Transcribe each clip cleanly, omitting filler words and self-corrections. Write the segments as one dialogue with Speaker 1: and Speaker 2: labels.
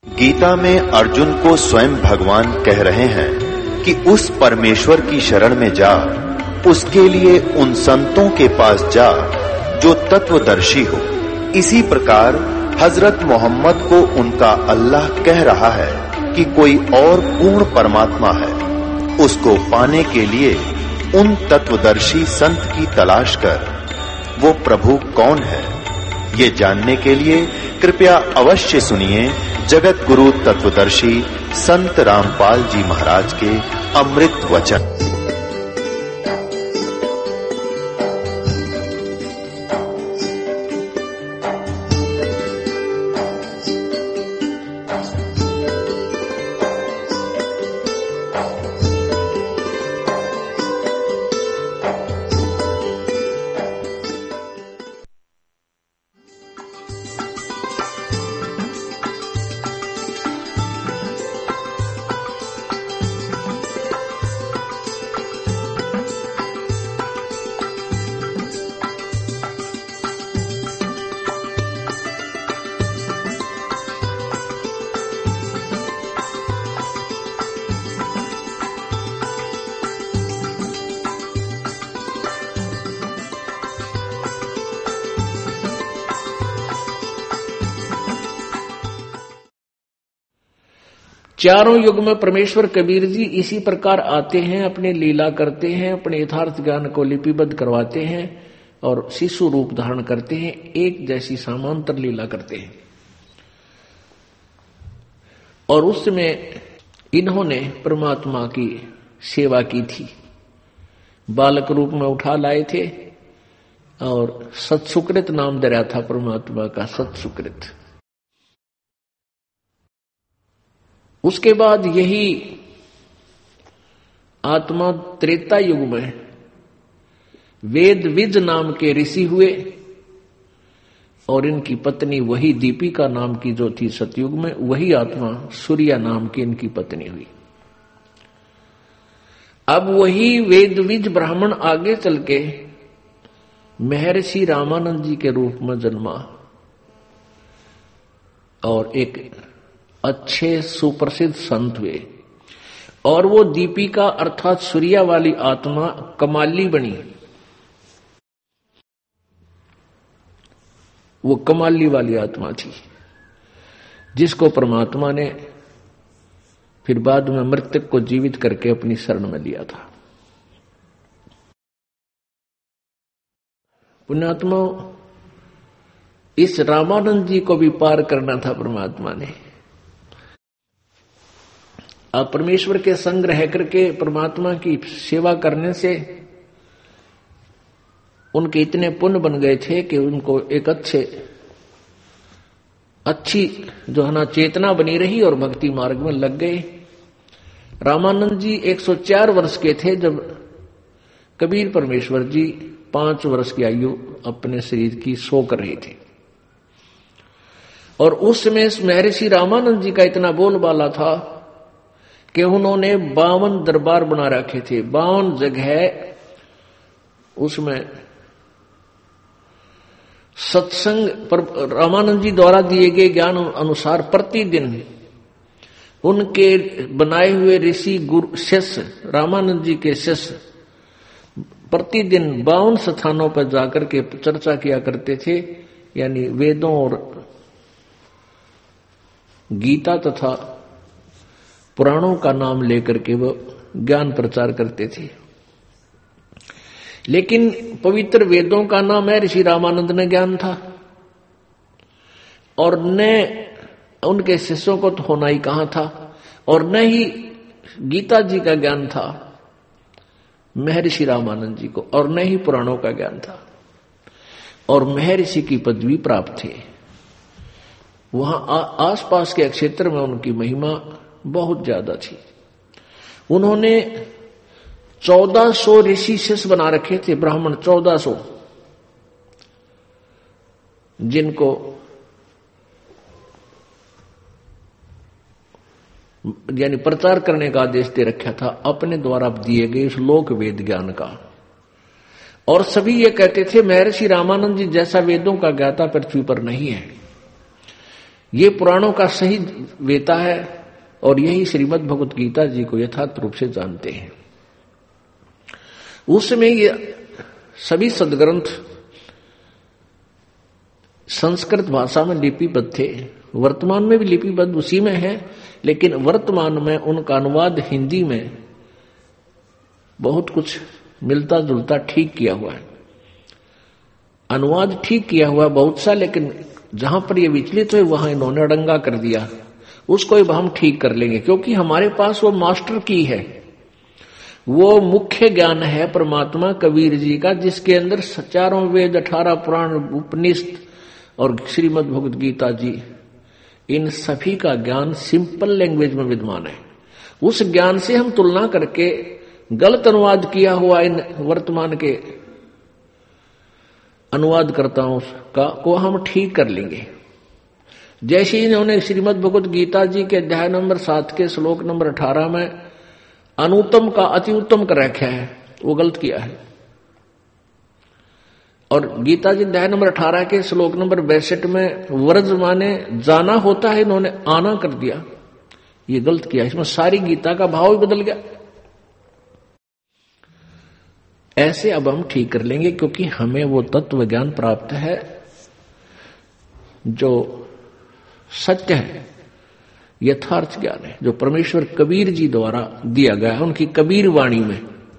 Speaker 1: गीता में अर्जुन को स्वयं भगवान कह रहे हैं कि उस परमेश्वर की शरण में जा, उसके लिए उन संतों के पास जा जो तत्वदर्शी हो। इसी प्रकार हजरत मोहम्मद को उनका अल्लाह कह रहा है कि कोई और पूर्ण परमात्मा है, उसको पाने के लिए उन तत्वदर्शी संत की तलाश कर। वो प्रभु कौन है, ये जानने के लिए कृपया अवश्य सुनिए जगत गुरु तत्वदर्शी संत रामपाल जी महाराज के अमृत वचन।
Speaker 2: चारों युग में परमेश्वर कबीर जी इसी प्रकार आते हैं, अपने लीला करते हैं, अपने यथार्थ ज्ञान को लिपिबद्ध करवाते हैं और शिशु रूप धारण करते हैं, एक जैसी समांतर लीला करते हैं। और उसमें इन्होंने परमात्मा की सेवा की थी, बालक रूप में उठा लाए थे और सत्सुकृत नाम दे रहा था परमात्मा का, सत्सुकृत। उसके बाद यही आत्मा त्रेता युग में वेद विज नाम के ऋषि हुए और इनकी पत्नी वही दीपिका नाम की जो थी सतयुग में, वही आत्मा सूर्या नाम की इनकी पत्नी हुई। अब वही वेद विज ब्राह्मण आगे चल के महर्षि रामानंद जी के रूप में जन्मा और एक अच्छे सुप्रसिद्ध संत हुए। और वो दीपिका अर्थात सूर्या वाली आत्मा कमाली बनी। वो कमाली वाली आत्मा थी जिसको परमात्मा ने फिर बाद में मृतक को जीवित करके अपनी शरण में लिया था। पुण्यात्मा, इस रामानंद जी को भी पार करना था परमात्मा ने। अब परमेश्वर के संग रह करके परमात्मा की सेवा करने से उनके इतने पुण्य बन गए थे कि उनको एक अच्छी जो है ना चेतना बनी रही और भक्ति मार्ग में लग गए। रामानंद जी 104 वर्ष के थे जब कबीर परमेश्वर जी 5 वर्ष की आयु अपने शरीर की सो कर रहे थे। और उस समय महर्षि रामानंद जी का इतना बोलबाला था कि उन्होंने 52 दरबार बना रखे थे, 52 जगह उसमें सत्संग पर रामानंद जी द्वारा दिए गए ज्ञान अनुसार प्रतिदिन उनके बनाए हुए ऋषि गुरु शिष्य रामानंद जी के शिष्य प्रतिदिन 52 स्थानों पर जाकर के चर्चा किया करते थे, यानी वेदों और गीता तथा पुराणों का नाम लेकर के वो ज्ञान प्रचार करते थे। लेकिन पवित्र वेदों का नाम है ऋषि रामानंद ने ज्ञान था और न उनके शिष्यों को तो होना ही कहां था, और न ही गीता जी का ज्ञान था महर्षि रामानंद जी को, और न ही पुराणों का ज्ञान था। और महर्षि की पदवी प्राप्त थे। वहां आसपास के क्षेत्र में उनकी महिमा बहुत ज्यादा थी। उन्होंने 1400 ऋषि शिष्य बना रखे थे, ब्राह्मण 1400, जिनको यानी प्रचार करने का आदेश दे रखा था अपने द्वारा दिए गए उस लोक वेद ज्ञान का। और सभी ये कहते थे महर्षि रामानंद जी जैसा वेदों का ज्ञाता पृथ्वी पर नहीं है। ये पुराणों का सही वेता है और यही श्रीमद् भगवत गीता जी को यथार्थ रूप से जानते हैं। उसमें ये सभी सदग्रंथ संस्कृत भाषा में लिपिबद्ध थे, वर्तमान में भी लिपिबद्ध उसी में है, लेकिन वर्तमान में उनका अनुवाद हिंदी में बहुत कुछ मिलता जुलता ठीक किया हुआ है। अनुवाद ठीक किया हुआ बहुत सा, लेकिन जहां पर ये विचलित है वहां इन्होंने अड़ंगा कर दिया, उसको अब हम ठीक कर लेंगे, क्योंकि हमारे पास वो मास्टर की है, वो मुख्य ज्ञान है परमात्मा कबीर जी का, जिसके अंदर चारों वेद 18 पुराण उपनिषद और श्रीमद् भगवत गीता जी, इन सभी का ज्ञान सिंपल लैंग्वेज में विद्यमान है। उस ज्ञान से हम तुलना करके गलत अनुवाद किया हुआ इन वर्तमान के अनुवादकर्ताओं का को हम ठीक कर लेंगे। जैसे इन्होंने श्रीमद् भगवत गीता जी के अध्याय नंबर 7 के श्लोक नंबर 18 में अनुत्तम का अति उत्तम कर रखा है, वो गलत किया है। और गीता जी अध्याय नंबर 18 के श्लोक नंबर 62 में व्रज माने जाना होता है, इन्होंने आना कर दिया, ये गलत किया। इसमें सारी गीता का भाव ही बदल गया। ऐसे अब हम ठीक कर लेंगे, क्योंकि हमें वो तत्व ज्ञान प्राप्त है जो सत्य है, यथार्थ ज्ञान है, जो परमेश्वर कबीर जी द्वारा दिया गया है उनकी कबीर वाणी में,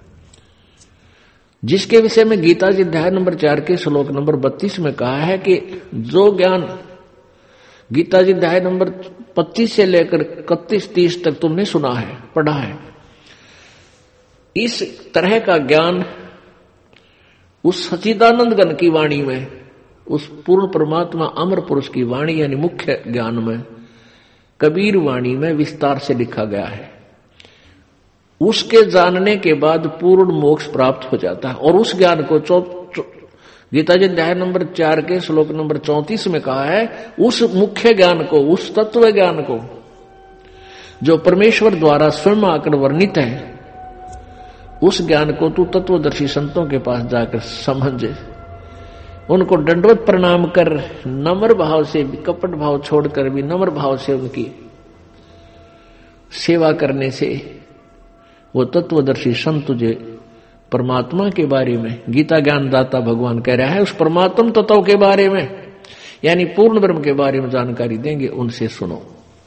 Speaker 2: जिसके विषय में गीता जी अध्याय नंबर 4 के श्लोक नंबर 32 में कहा है कि जो ज्ञान गीता जी अध्याय नंबर 25 से लेकर 31-30 तक तुमने सुना है, पढ़ा है, इस तरह का ज्ञान उस सच्चिदानंद गण की वाणी में, उस पूर्ण परमात्मा अमर पुरुष की वाणी यानी मुख्य ज्ञान में, कबीर वाणी में विस्तार से लिखा गया है। उसके जानने के बाद पूर्ण मोक्ष प्राप्त हो जाता है। और उस ज्ञान को गीता जी अध्याय नंबर 4 के श्लोक नंबर 34 में कहा है, उस मुख्य ज्ञान को, उस तत्व ज्ञान को जो परमेश्वर द्वारा स्वयं आकर वर्णित है, उस ज्ञान को तू तत्वदर्शी संतों के पास जाकर समझ, उनको दंडवत प्रणाम कर, नम्र भाव से, कपट भाव छोड़कर भी नम्र भाव से उनकी सेवा करने से वो तत्वदर्शी संत तुझे परमात्मा के बारे में, गीता ज्ञान दाता भगवान कह रहा है, उस परमात्म तत्व के बारे में यानी पूर्ण ब्रह्म के बारे में जानकारी देंगे, उनसे सुनो।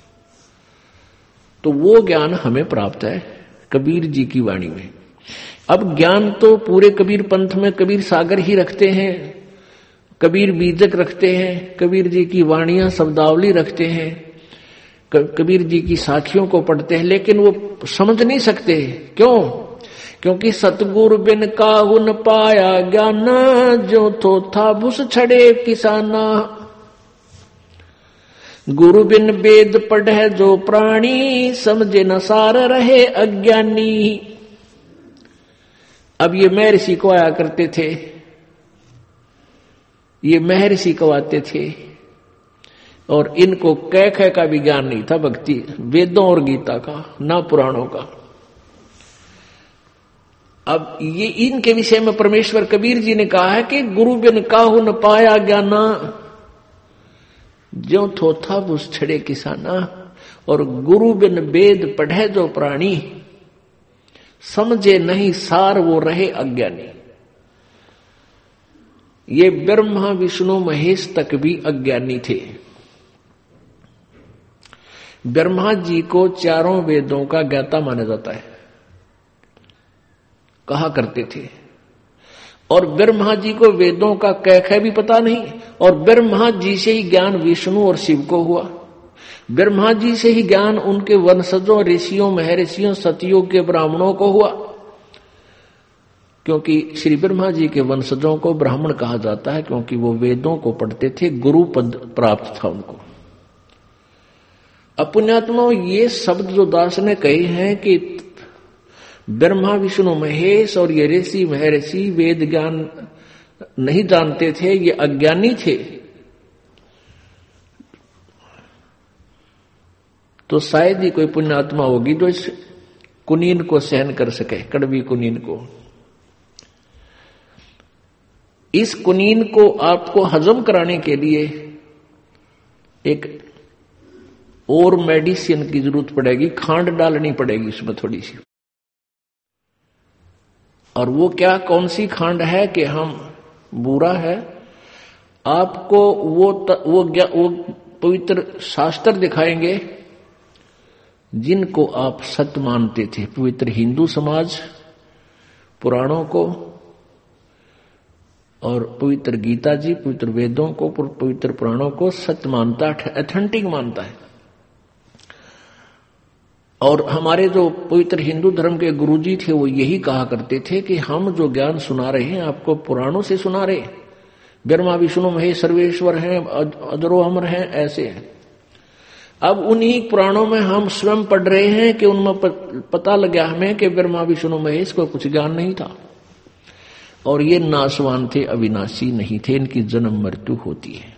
Speaker 2: तो वो ज्ञान हमें प्राप्त है कबीर जी की वाणी में। अब ज्ञान तो पूरे कबीर पंथ में कबीर सागर ही रखते हैं, कबीर बीजक रखते हैं, कबीर जी की वाणियां शब्दावली रखते हैं, कबीर जी की साखियों को पढ़ते हैं, लेकिन वो समझ नहीं सकते। क्यों? क्योंकि सतगुरु बिन काहू न पाया ज्ञान, जो तो था भूस छड़े किसाना। गुरु बिन वेद पढ़े जो प्राणी, समझे न सार रहे अज्ञानी। अब ये महर्षि को आया करते थे, ये महर्षि को आते थे, और इनको कह कह का भी ज्ञान नहीं था, भक्ति वेदों और गीता का, ना पुराणों का। अब ये इनके विषय में परमेश्वर कबीर जी ने कहा है कि गुरु बिन काहू न पाया ज्ञाना, ज्यों थोथा भूस छड़े किसाना। और गुरु बिन वेद पढ़े जो प्राणी, समझे नहीं सार वो रहे अज्ञानी। ये ब्रह्मा विष्णु महेश तक भी अज्ञानी थे। ब्रह्मा जी को चारों वेदों का ज्ञाता माना जाता है, कहा करते थे। और ब्रह्मा जी को वेदों का कह भी पता नहीं, और ब्रह्मा जी से ही ज्ञान विष्णु और शिव को हुआ। ब्रह्मा जी से ही ज्ञान उनके वंशजों, ऋषियों, महर्षियों, सतियों के ब्राह्मणों को हुआ, क्योंकि श्री ब्रह्मा जी के वंशजों को ब्राह्मण कहा जाता है, क्योंकि वो वेदों को पढ़ते थे, गुरु पद प्राप्त था उनको। पुण्यात्मा, ये शब्द जो दास ने कहे हैं कि ब्रह्मा विष्णु महेश और ये ऋषि महर्षि वेद ज्ञान नहीं जानते थे, ये अज्ञानी थे, तो शायद ही कोई पुण्यात्मा होगी जो इस कुनीन को सहन कर सके, कड़वी कुनीन को। इस कुनीन को आपको हजम कराने के लिए एक और मेडिसिन की जरूरत पड़ेगी, खांड डालनी पड़ेगी उसमें थोड़ी सी। और वो क्या, कौन सी खांड है कि हम बुरा है, आपको वो पवित्र शास्त्र दिखाएंगे जिनको आप सत्य मानते थे। पवित्र हिंदू समाज पुराणों को और पवित्र गीता जी, पवित्र वेदों को, पवित्र पुराणों को सत्य मानता है, ऑथेंटिक मानता है। और हमारे जो पवित्र हिंदू धर्म के गुरुजी थे वो यही कहा करते थे कि हम जो ज्ञान सुना रहे हैं आपको पुराणों से सुना रहे हैं, ब्रह्मा विष्णु महेश सर्वेश्वर हैं, अजरो अमर हैं, ऐसे हैं। अब उन्हीं पुराणों में हम स्वयं पढ़ रहे हैं कि उनमें पता लगा हमें कि ब्रह्मा विष्णु महेश को कुछ ज्ञान नहीं था और ये नाशवान थे, अविनाशी नहीं थे, इनकी जन्म मृत्यु होती है।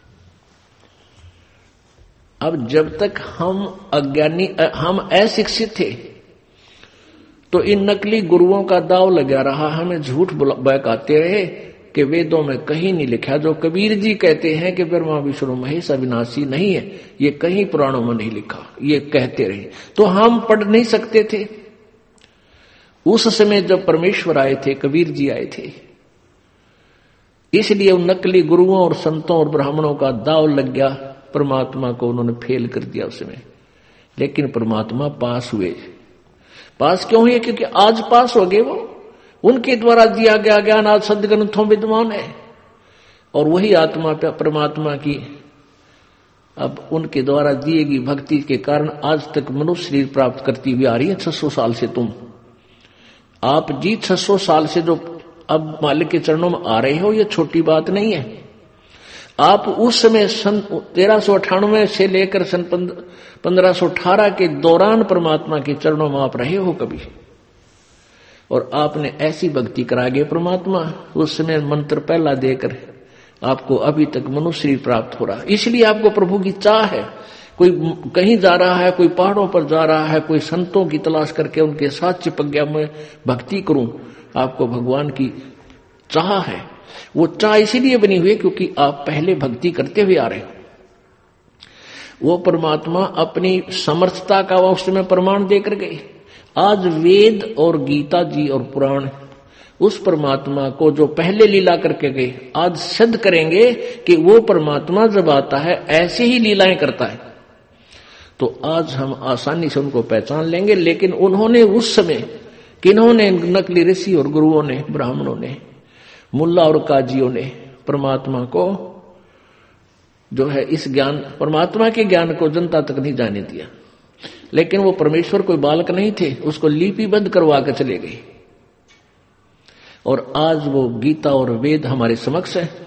Speaker 2: अब जब तक हम अज्ञानी, हम अशिक्षित थे तो इन नकली गुरुओं का दाव लगा रहा, हमें झूठ बहकाते रहे कि वेदों में कहीं नहीं लिखा। जो कबीर जी कहते हैं कि ब्रह्मा विष्णु महेश अविनाशी नहीं है, ये कहीं पुराणों में नहीं लिखा, ये कहते रहे तो हम पढ़ नहीं सकते थे। उस समय जब परमेश्वर आए थे, कबीर जी आए थे, इसलिए उन नकली गुरुओं और संतों और ब्राह्मणों का दाव लग गया, परमात्मा को उन्होंने फेल कर दिया उसमें। लेकिन परमात्मा पास हुए। पास क्यों हुए? क्योंकि आज पास हो गए वो, उनके द्वारा दिया गया ज्ञान आज सदग्रंथों विद्यमान है और वही आत्मा परमात्मा की अब उनके द्वारा दिए गई भक्ति के कारण आज तक मनुष्य शरीर प्राप्त करती हुई आ रही है। 600 साल से तुम आप जी 600 साल से जो अब मालिक के चरणों में आ रहे हो, ये छोटी बात नहीं है। आप उस समय सन 1398 से लेकर सन 1518 के दौरान परमात्मा के चरणों में आप रहे हो कभी, और आपने ऐसी भक्ति करा गए परमात्मा उस समय मंत्र पहला देकर आपको अभी तक मनुष्य शरीर प्राप्त हो रहा। इसलिए आपको प्रभु की चाह है। कोई कहीं जा रहा है, कोई पहाड़ों पर जा रहा है, कोई संतों की तलाश करके उनके साथ चिपक गया मैं भक्ति करूं, आपको भगवान की चाह है। वो चाह इसीलिए बनी हुई क्योंकि आप पहले भक्ति करते हुए आ रहे हो। वो परमात्मा अपनी समर्थता का वो उस समय प्रमाण देकर गए। आज वेद और गीता जी और पुराण उस परमात्मा को जो पहले लीला करके गए आज सिद्ध करेंगे कि वो परमात्मा जब आता है ऐसे ही लीलाएं करता है। तो आज हम आसानी से उनको पहचान लेंगे। लेकिन उन्होंने उस समय किन्होंने, नकली ऋषि और गुरुओं ने, ब्राह्मणों ने, मुल्ला और काजियों ने परमात्मा को जो है इस ज्ञान, परमात्मा के ज्ञान को जनता तक नहीं जाने दिया। लेकिन वो परमेश्वर कोई बालक नहीं थे, उसको लिपिबद्ध करवा कर चले गए। और आज वो गीता और वेद हमारे समक्ष है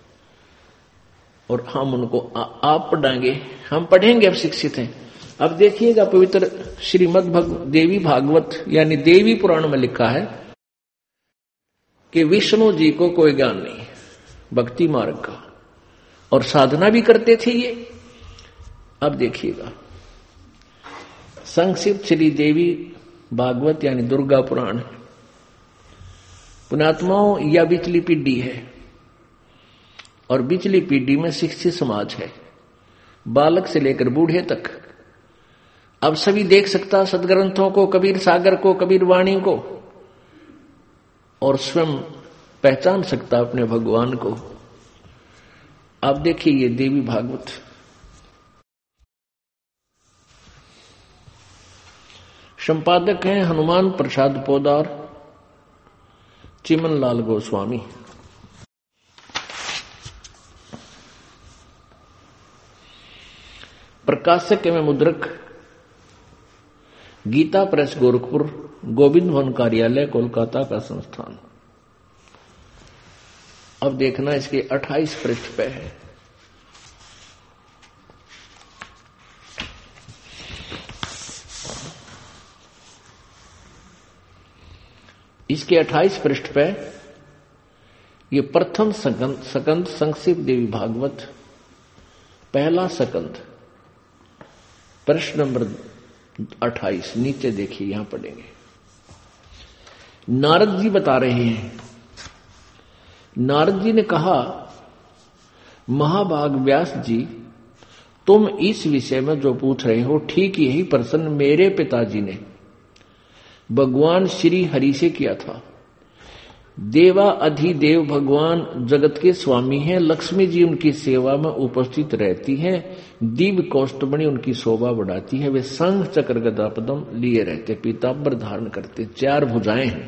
Speaker 2: और हम उनको आप पढ़ाएंगे, हम पढ़ेंगे, अब शिक्षित हैं। अब देखिएगा पवित्र श्रीमद् देवी भागवत यानी देवी पुराण में लिखा है कि विष्णु जी को कोई ज्ञान नहीं भक्ति मार्ग का, और साधना भी करते थे ये। अब देखिएगा संक्षिप्त श्री देवी भागवत यानी दुर्गा पुराण, पुण्यात्माओं यह बिचली पीढ़ी है और बिचली पीढ़ी में शिक्षित समाज है, बालक से लेकर बूढ़े तक। अब सभी देख सकता सदग्रंथों को, कबीर सागर को, कबीर वाणी को, और स्वयं पहचान सकता अपने भगवान को। आप देखिए ये देवी भागवत, संपादक हैं हनुमान प्रसाद पोदार, चिमन लाल गोस्वामी। प्रकाशक एवं मुद्रक गीता प्रेस गोरखपुर, गोविंद भवन कार्यालय कोलकाता का संस्थान। अब देखना इसके 28 पृष्ठ पे है। इसके 28 पृष्ठ पे ये प्रथम सकंद संक्षिप्त देवी भागवत, पहला सकंद, प्रश्न नंबर 28 नीचे देखिए, यहां पढ़ेंगे। नारद जी बता रहे हैं। नारद जी ने कहा, महाभाग व्यास जी, तुम इस विषय में जो पूछ रहे हो ठीक यही प्रश्न मेरे पिताजी ने भगवान श्री हरि से किया था। देवा अधिदेव भगवान जगत के स्वामी हैं, लक्ष्मी जी उनकी सेवा में उपस्थित रहती हैं, दिव्य कौस्तुभमणि उनकी शोभा बढ़ाती है, वे शंख चक्र गदा पद्म लिए रहते, पीतांबर धारण करते, 4 भुजाएं हैं।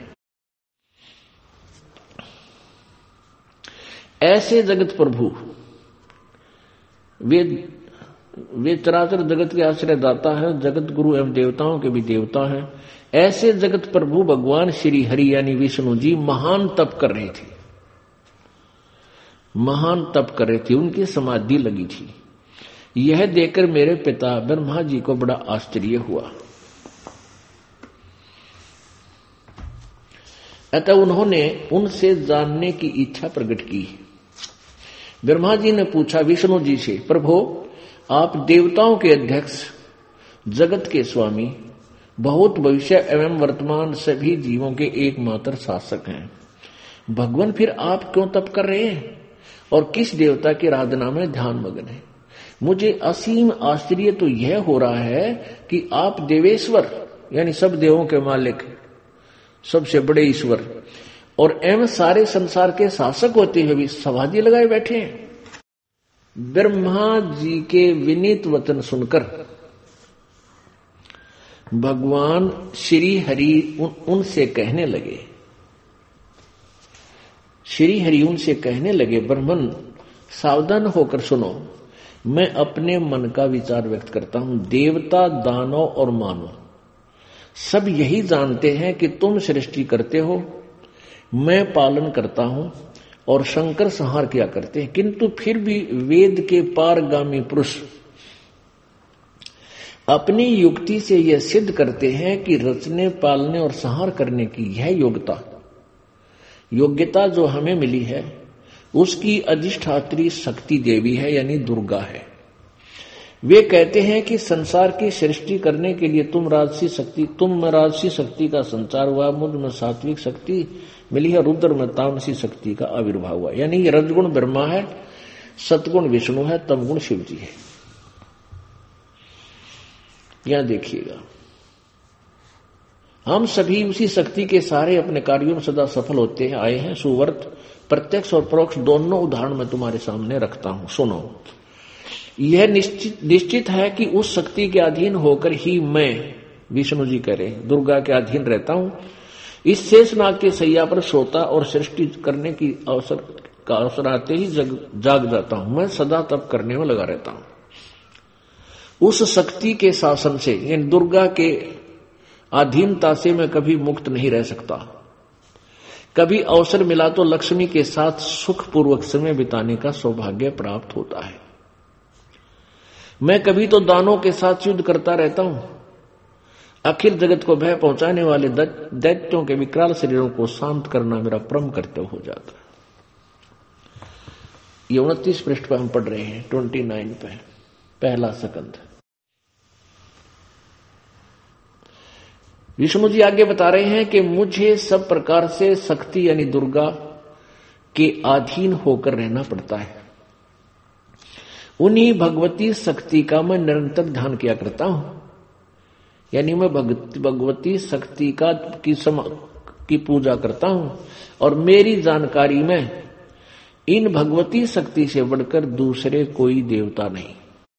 Speaker 2: ऐसे जगत प्रभु वे चराचर जगत के आश्रय दाता है, जगत गुरु एवं देवताओं के भी देवता हैं। ऐसे जगत प्रभु भगवान श्री हरि यानी विष्णु जी महान तप कर रहे थे, महान तप कर रहे थे, उनकी समाधि लगी थी। यह देखकर मेरे पिता ब्रह्मा जी को बड़ा आश्चर्य हुआ। अतः उन्होंने उनसे जानने की इच्छा प्रकट की। ब्रह्मा जी ने पूछा विष्णु जी से, प्रभु आप देवताओं के अध्यक्ष, जगत के स्वामी, बहुत भविष्य एवं वर्तमान सभी जीवों के एकमात्र शासक हैं, भगवान फिर आप क्यों तप कर रहे हैं और किस देवता की आराधना में ध्यान मग्न है? मुझे असीम आश्चर्य तो यह हो रहा है कि आप देवेश्वर यानी सब देवों के मालिक, सबसे बड़े ईश्वर और एवं सारे संसार के शासक होते हुए भी समाधि लगाए बैठे हैं। ब्रह्मा जी के विनीत वचन सुनकर भगवान श्री हरि उनसे कहने लगे, श्री हरि उनसे कहने लगे, ब्रह्मन सावधान होकर सुनो, मैं अपने मन का विचार व्यक्त करता हूं। देवता, दानव और मानव सब यही जानते हैं कि तुम सृष्टि करते हो, मैं पालन करता हूं और शंकर संहार किया करते हैं, किंतु फिर भी वेद के पारगामी पुरुष अपनी युक्ति से यह सिद्ध करते हैं कि रचने, पालने और संहार करने की यह योग्यता जो हमें मिली है उसकी अधिष्ठात्री शक्ति देवी है यानी दुर्गा है। वे कहते हैं कि संसार की सृष्टि करने के लिए तुम में राजसी शक्ति का संचार हुआ, मुझ में सात्विक शक्ति मिली है, रुद्र में तामसी शक्ति का आविर्भाव हुआ। यानी ये रजगुण ब्रह्मा है, सतगुण विष्णु है, तमगुण शिव जी है। यहां देखिएगा, हम सभी उसी शक्ति के सारे अपने कार्यों में सदा सफल होते आए हैं। सुवर्त प्रत्यक्ष और परोक्ष दोनों उदाहरण मैं तुम्हारे सामने रखता हूं, सुनो। यह निश्चित है कि उस शक्ति के अधीन होकर ही मैं, विष्णु जी कह रहे, दुर्गा के अधीन रहता हूं। इस शेषनाग के सैया पर सोता और सृष्टि करने की अवसर आते ही जाग जाता हूं। मैं सदा तप करने में लगा रहता हूं। उस शक्ति के शासन से यानी दुर्गा के अधीनता से मैं कभी मुक्त नहीं रह सकता। कभी अवसर मिला तो लक्ष्मी के साथ सुखपूर्वक समय बिताने का सौभाग्य प्राप्त होता है। मैं कभी तो दानों के साथ युद्ध करता रहता हूं। आखिर जगत को भय पहुंचाने वाले दैत्यों के विकराल शरीरों को शांत करना मेरा परम कर्तव्य हो जाता है। ये 29 पृष्ठ पर हम पढ़ रहे हैं, 29 पे पहला स्कंध। विष्णु जी आगे बता रहे हैं कि मुझे सब प्रकार से शक्ति यानी दुर्गा के अधीन होकर रहना पड़ता है। उन्हीं भगवती शक्ति का मैं निरंतर ध्यान किया करता हूं, यानी मैं भगवती शक्ति की पूजा करता हूं और मेरी जानकारी में इन भगवती शक्ति से बढ़कर दूसरे कोई देवता नहीं।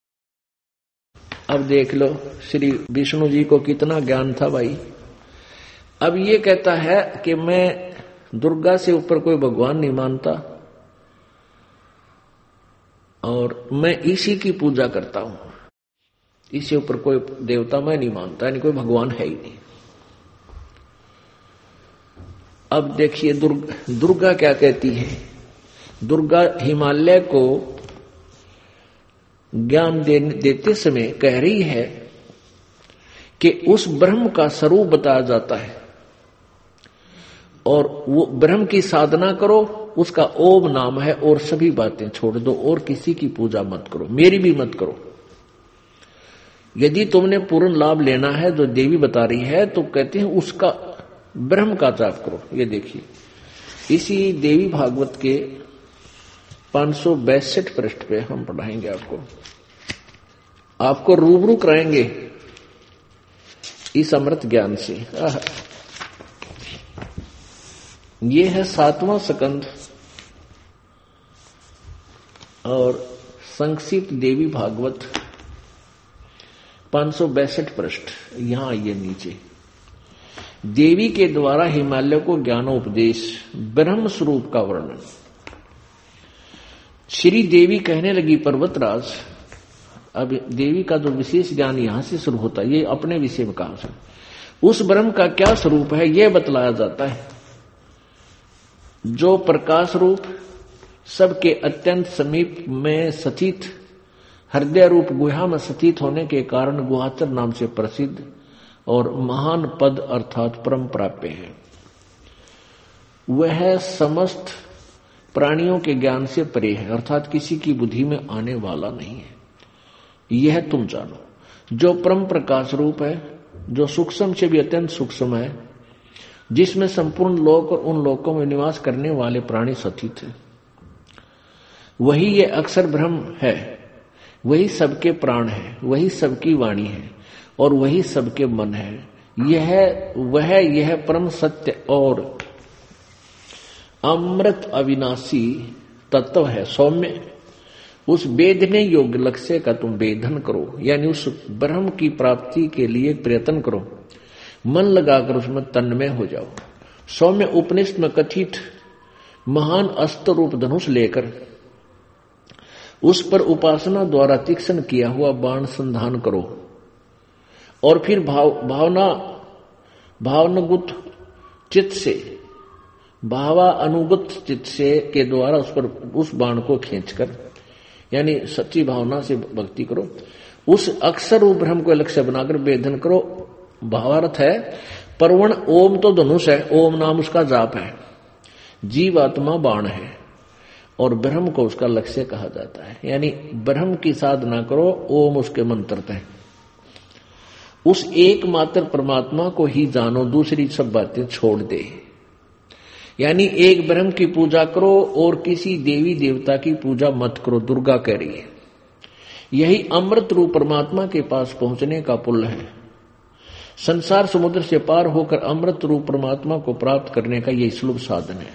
Speaker 2: अब देख लो श्री विष्णु जी को कितना ज्ञान था भाई। अब ये कहता है कि मैं दुर्गा से ऊपर कोई भगवान नहीं मानता और मैं इसी की पूजा करता हूं। इससे ऊपर कोई देवता मैं नहीं मानता, यानी कोई भगवान है ही नहीं। अब देखिए दुर्गा क्या कहती है। दुर्गा हिमालय को ज्ञान देते समय कह रही है कि उस ब्रह्म का स्वरूप बताया जाता है और वो ब्रह्म की साधना करो, उसका ओम नाम है और सभी बातें छोड़ दो और किसी की पूजा मत करो, मेरी भी मत करो। यदि तुमने पूर्ण लाभ लेना है जो देवी बता रही है तो कहते हैं उसका ब्रह्म का जाप करो। ये देखिए इसी देवी भागवत के 562 पृष्ठ पे हम पढ़ाएंगे आपको। आपको रूबरू कराएंगे इस अमृत ज्ञान से। ये है 7वां स्कंद और संक्षिप्त देवी भागवत 562 पृष्ठ। यहां आइए नीचे। देवी के द्वारा हिमालय को ज्ञानोपदेश, ब्रह्म स्वरूप का वर्णन। श्री देवी कहने लगी, पर्वतराज, अब देवी का जो विशेष ज्ञान यहां से शुरू होता है, ये अपने विषय में कहा। उस ब्रह्म का क्या स्वरूप है यह बतलाया जाता है, जो प्रकाश रूप, सबके अत्यंत समीप में स्थित, हृदय रूप गुहा में स्थित होने के कारण गुहाचर नाम से प्रसिद्ध और महान पद अर्थात परम प्राप्य है। वह समस्त प्राणियों के ज्ञान से परे है, अर्थात किसी की बुद्धि में आने वाला नहीं है। यह तुम जानो। जो परम प्रकाश रूप है, जो सूक्ष्म से भी अत्यंत सूक्ष्म है, जिसमें संपूर्ण लोक और उन लोकों में निवास करने वाले प्राणी स्थित है, वही ये अक्षर ब्रह्म है। वही सबके प्राण है, वही सबकी वाणी है और वही सबके मन है। यह परम सत्य और अमृत अविनाशी तत्व है। सौम्य, उस वेदने योग्य लक्ष्य का तुम वेदन करो, यानी उस ब्रह्म की प्राप्ति के लिए प्रयत्न करो, मन लगाकर उसमें तन्मय हो जाओ। सौम्य उपनिषद में कथित महान अस्त्र रूप धनुष लेकर उस पर उपासना द्वारा तीक्ष्ण किया हुआ बाण संधान करो और फिर भावनागुत चित्त से, भावानुगत चित्त से के द्वारा उस पर उस बाण को खींचकर, यानी सच्ची भावना से भक्ति करो। उस अक्षर रूप ब्रह्म को लक्ष्य बनाकर वेदन करो। भावार्थ है, परवण ओम तो धनुष है, ओम नाम उसका जाप है, जीवात्मा बाण है और ब्रह्म को उसका लक्ष्य कहा जाता है। यानी ब्रह्म की साधना करो, ओम उसके मंत्र हैं। उस एकमात्र परमात्मा को ही जानो, दूसरी सब बातें छोड़ दे। यानी एक ब्रह्म की पूजा करो और किसी देवी देवता की पूजा मत करो, दुर्गा कह रही है। यही अमृत रूप परमात्मा के पास पहुंचने का पुल है। संसार समुद्र से पार होकर अमृत रूप परमात्मा को प्राप्त करने का यही सुलभ साधन है।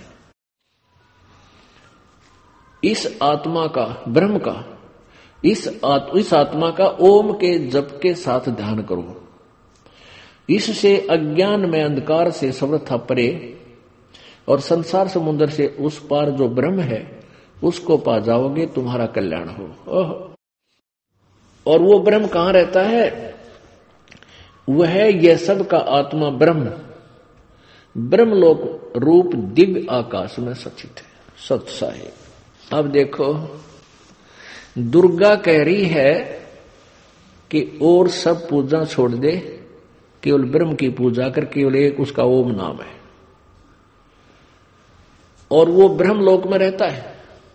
Speaker 2: इस आत्मा का, ब्रह्म का, इस आत्मा का ओम के जप के साथ ध्यान करो। इससे अज्ञान में अंधकार से सर्वथा परे और संसार समुद्र से उस पार जो ब्रह्म है उसको पा जाओगे, तुम्हारा कल्याण हो। और वो ब्रह्म कहां रहता है? वह यह सब का आत्मा ब्रह्मलोक रूप दिव्य आकाश में स्थित है, सत्सा है। अब देखो, दुर्गा कह रही है कि और सब पूजा छोड़ दे, केवल ब्रह्म की पूजा कर, केवल एक उसका ओम नाम है और वो ब्रह्मलोक में रहता है।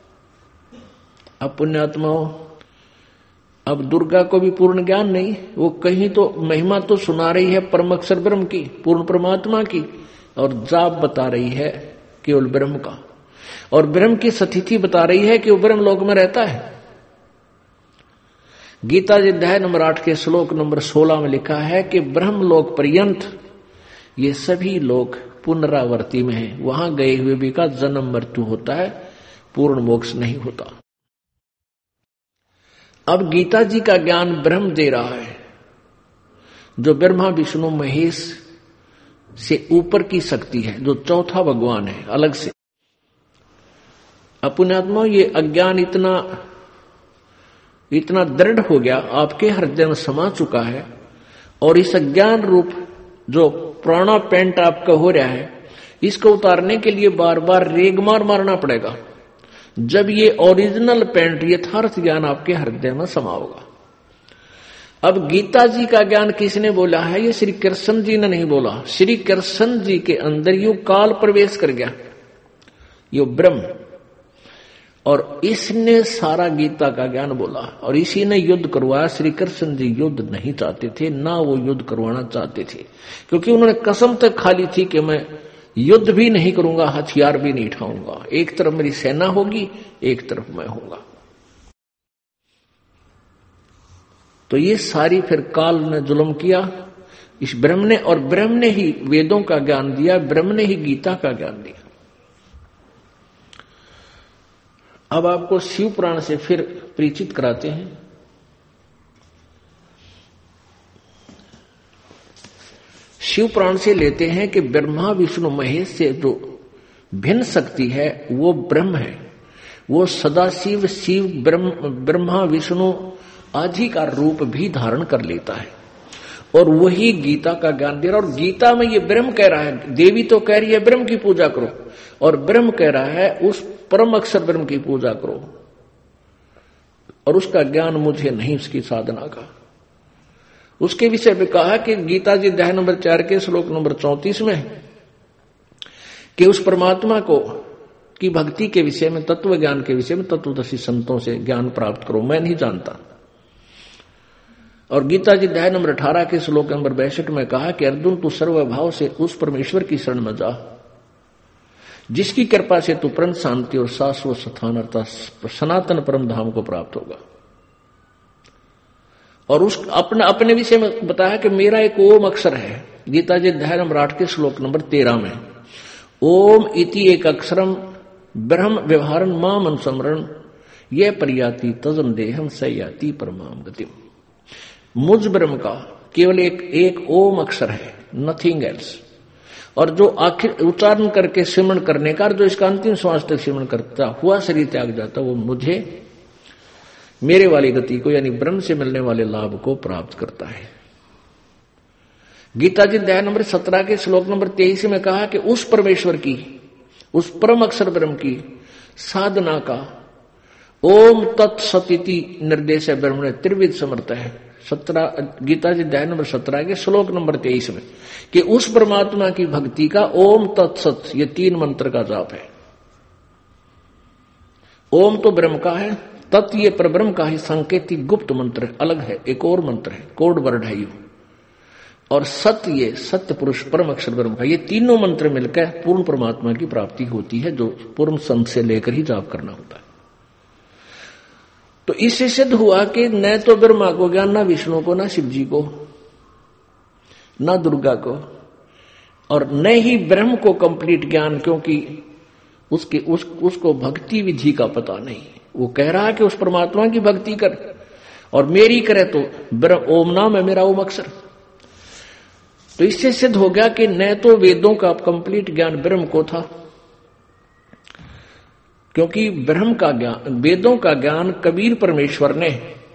Speaker 2: अब पुण्यात्माओं, अब दुर्गा को भी पूर्ण ज्ञान नहीं, वो कहीं तो महिमा तो सुना रही है परम अक्षर ब्रह्म की, पूर्ण परमात्मा की, और जाप बता रही है केवल ब्रह्म का, और ब्रह्म की स्थिति बता रही है कि वो ब्रह्मलोक में रहता है। गीता जी अध्याय नंबर 8 के श्लोक नंबर 16 में लिखा है कि ब्रह्मलोक पर्यंत ये सभी लोग पुनरावर्ती में है, वहां गए हुए भी का जन्म मृत्यु होता है, पूर्ण मोक्ष नहीं होता। अब गीता जी का ज्ञान ब्रह्म दे रहा है, जो ब्रह्मा विष्णु महेश से ऊपर की शक्ति है, जो चौथा भगवान है अलग से। पुण्यात्मा, ये अज्ञान इतना दृढ़ हो गया, आपके हृदय में समा चुका है, और इस अज्ञान रूप जो पुराना पेंट आपका हो रहा है, इसको उतारने के लिए बार बार रेगमार मारना पड़ेगा। जब ये ओरिजिनल पेंट, यथार्थ ज्ञान आपके हृदय में समा होगा। अब गीता जी का ज्ञान किसने बोला है? ये श्री कृष्ण जी ने नहीं बोला, श्री कृष्ण जी के अंदर यू काल प्रवेश कर गया, यो ब्रह्म, और इसने सारा गीता का ज्ञान बोला और इसी ने युद्ध करवाया। श्री कृष्ण जी युद्ध नहीं चाहते थे, ना वो युद्ध करवाना चाहते थे, क्योंकि उन्होंने कसम तक खा ली थी कि मैं युद्ध भी नहीं करूंगा, हथियार भी नहीं उठाऊंगा, एक तरफ मेरी सेना होगी, एक तरफ मैं होऊंगा। तो ये सारी फिर काल ने जुल्म किया इस ब्रह्म ने, और ब्रह्म ने ही वेदों का ज्ञान दिया, ब्रह्म ने ही गीता का ज्ञान दिया। अब आपको शिव पुराण से फिर परिचित कराते हैं। शिव पुराण से लेते हैं कि ब्रह्मा विष्णु महेश से जो भिन्न शक्ति है वो ब्रह्म है, वो सदाशिव शिव ब्रह्मा विष्णु आदि का रूप भी धारण कर लेता है, और वही गीता का ज्ञान दे रहा। और गीता में ये ब्रह्म कह रहा है, देवी तो कह रही है ब्रह्म की पूजा करो, और ब्रह्म कह रहा है उस परम अक्षर ब्रह्म की पूजा करो, और उसका ज्ञान मुझे नहीं, उसकी साधना का। उसके विषय में कहा कि गीता जी अध्याय नंबर 4 के श्लोक नंबर 34 में कि उस परमात्मा को की भक्ति के विषय में, तत्व ज्ञान के विषय में तत्वदर्शी संतों से ज्ञान प्राप्त करो, मैं नहीं जानता। और गीता जी अध्याय नंबर 18 के श्लोक नंबर 62 में कहा कि अर्जुन तू सर्वभाव से उस परमेश्वर की शरण में जा जिसकी कृपा से तू परम शांति और शाश्वत स्थान अर्थात सनातन परम धाम को प्राप्त होगा। और उस अपने विषय में बताया कि मेरा एक ओम अक्षर है। गीता जी अध्याय नंबर 8 के श्लोक नंबर 13 में ओम इति एक अक्षरम ब्रह्म व्यवहारन माम अनुस्मरण यह परियाति तजम देहम सयाति परमाम गतिम। मुझ ब्रह्म का केवल एक ओम अक्षर है, नथिंग एल्स। और जो आखिर उच्चारण करके सिमरण करने का, जो इसका अंतिम श्वास तक सिमरण करता हुआ शरीर त्याग जाता, वो मुझे मेरे वाली गति को यानी ब्रह्म से मिलने वाले लाभ को प्राप्त करता है। गीता जी अध्याय नंबर 17 के श्लोक नंबर 23 में कहा कि उस परमेश्वर की, उस परम अक्षर ब्रह्म की साधना का ओम तत्सतिति निर्देश है ब्रह्म ने त्रिविध समर्थ है। 17 गीता जी अध्याय नंबर 17 के श्लोक नंबर 23 में कि उस परमात्मा की भक्ति का ओम तत्सत ये 3 मंत्र का जाप है। ओम तो ब्रह्म का है, तत् ये परब्रह्म का ही सांकेतिक गुप्त मंत्र अलग है, एक और मंत्र है, कोड वर्ड है यू। और सत्य ये सत्य पुरुष परम अक्षर ब्रह्म का, ये तीनों मंत्र मिलकर पूर्ण परमात्मा की प्राप्ति होती है, जो पूर्ण संत से लेकर ही जाप करना होता है। तो इससे सिद्ध हुआ कि न तो ब्रह्मा को ज्ञान, न विष्णु को, न शिव जी को, न दुर्गा को, और न ही ब्रह्म को कंप्लीट ज्ञान, क्योंकि उसको भक्ति विधि का पता नहीं। वो कह रहा है कि उस परमात्मा की भक्ति कर, और मेरी करे तो ओम नाम है मेरा ओम अक्षर। तो इससे सिद्ध हो गया कि न तो वेदों का कंप्लीट ज्ञान ब्रह्म को था, क्योंकि ब्रह्म का ज्ञान, वेदों का ज्ञान कबीर परमेश्वर ने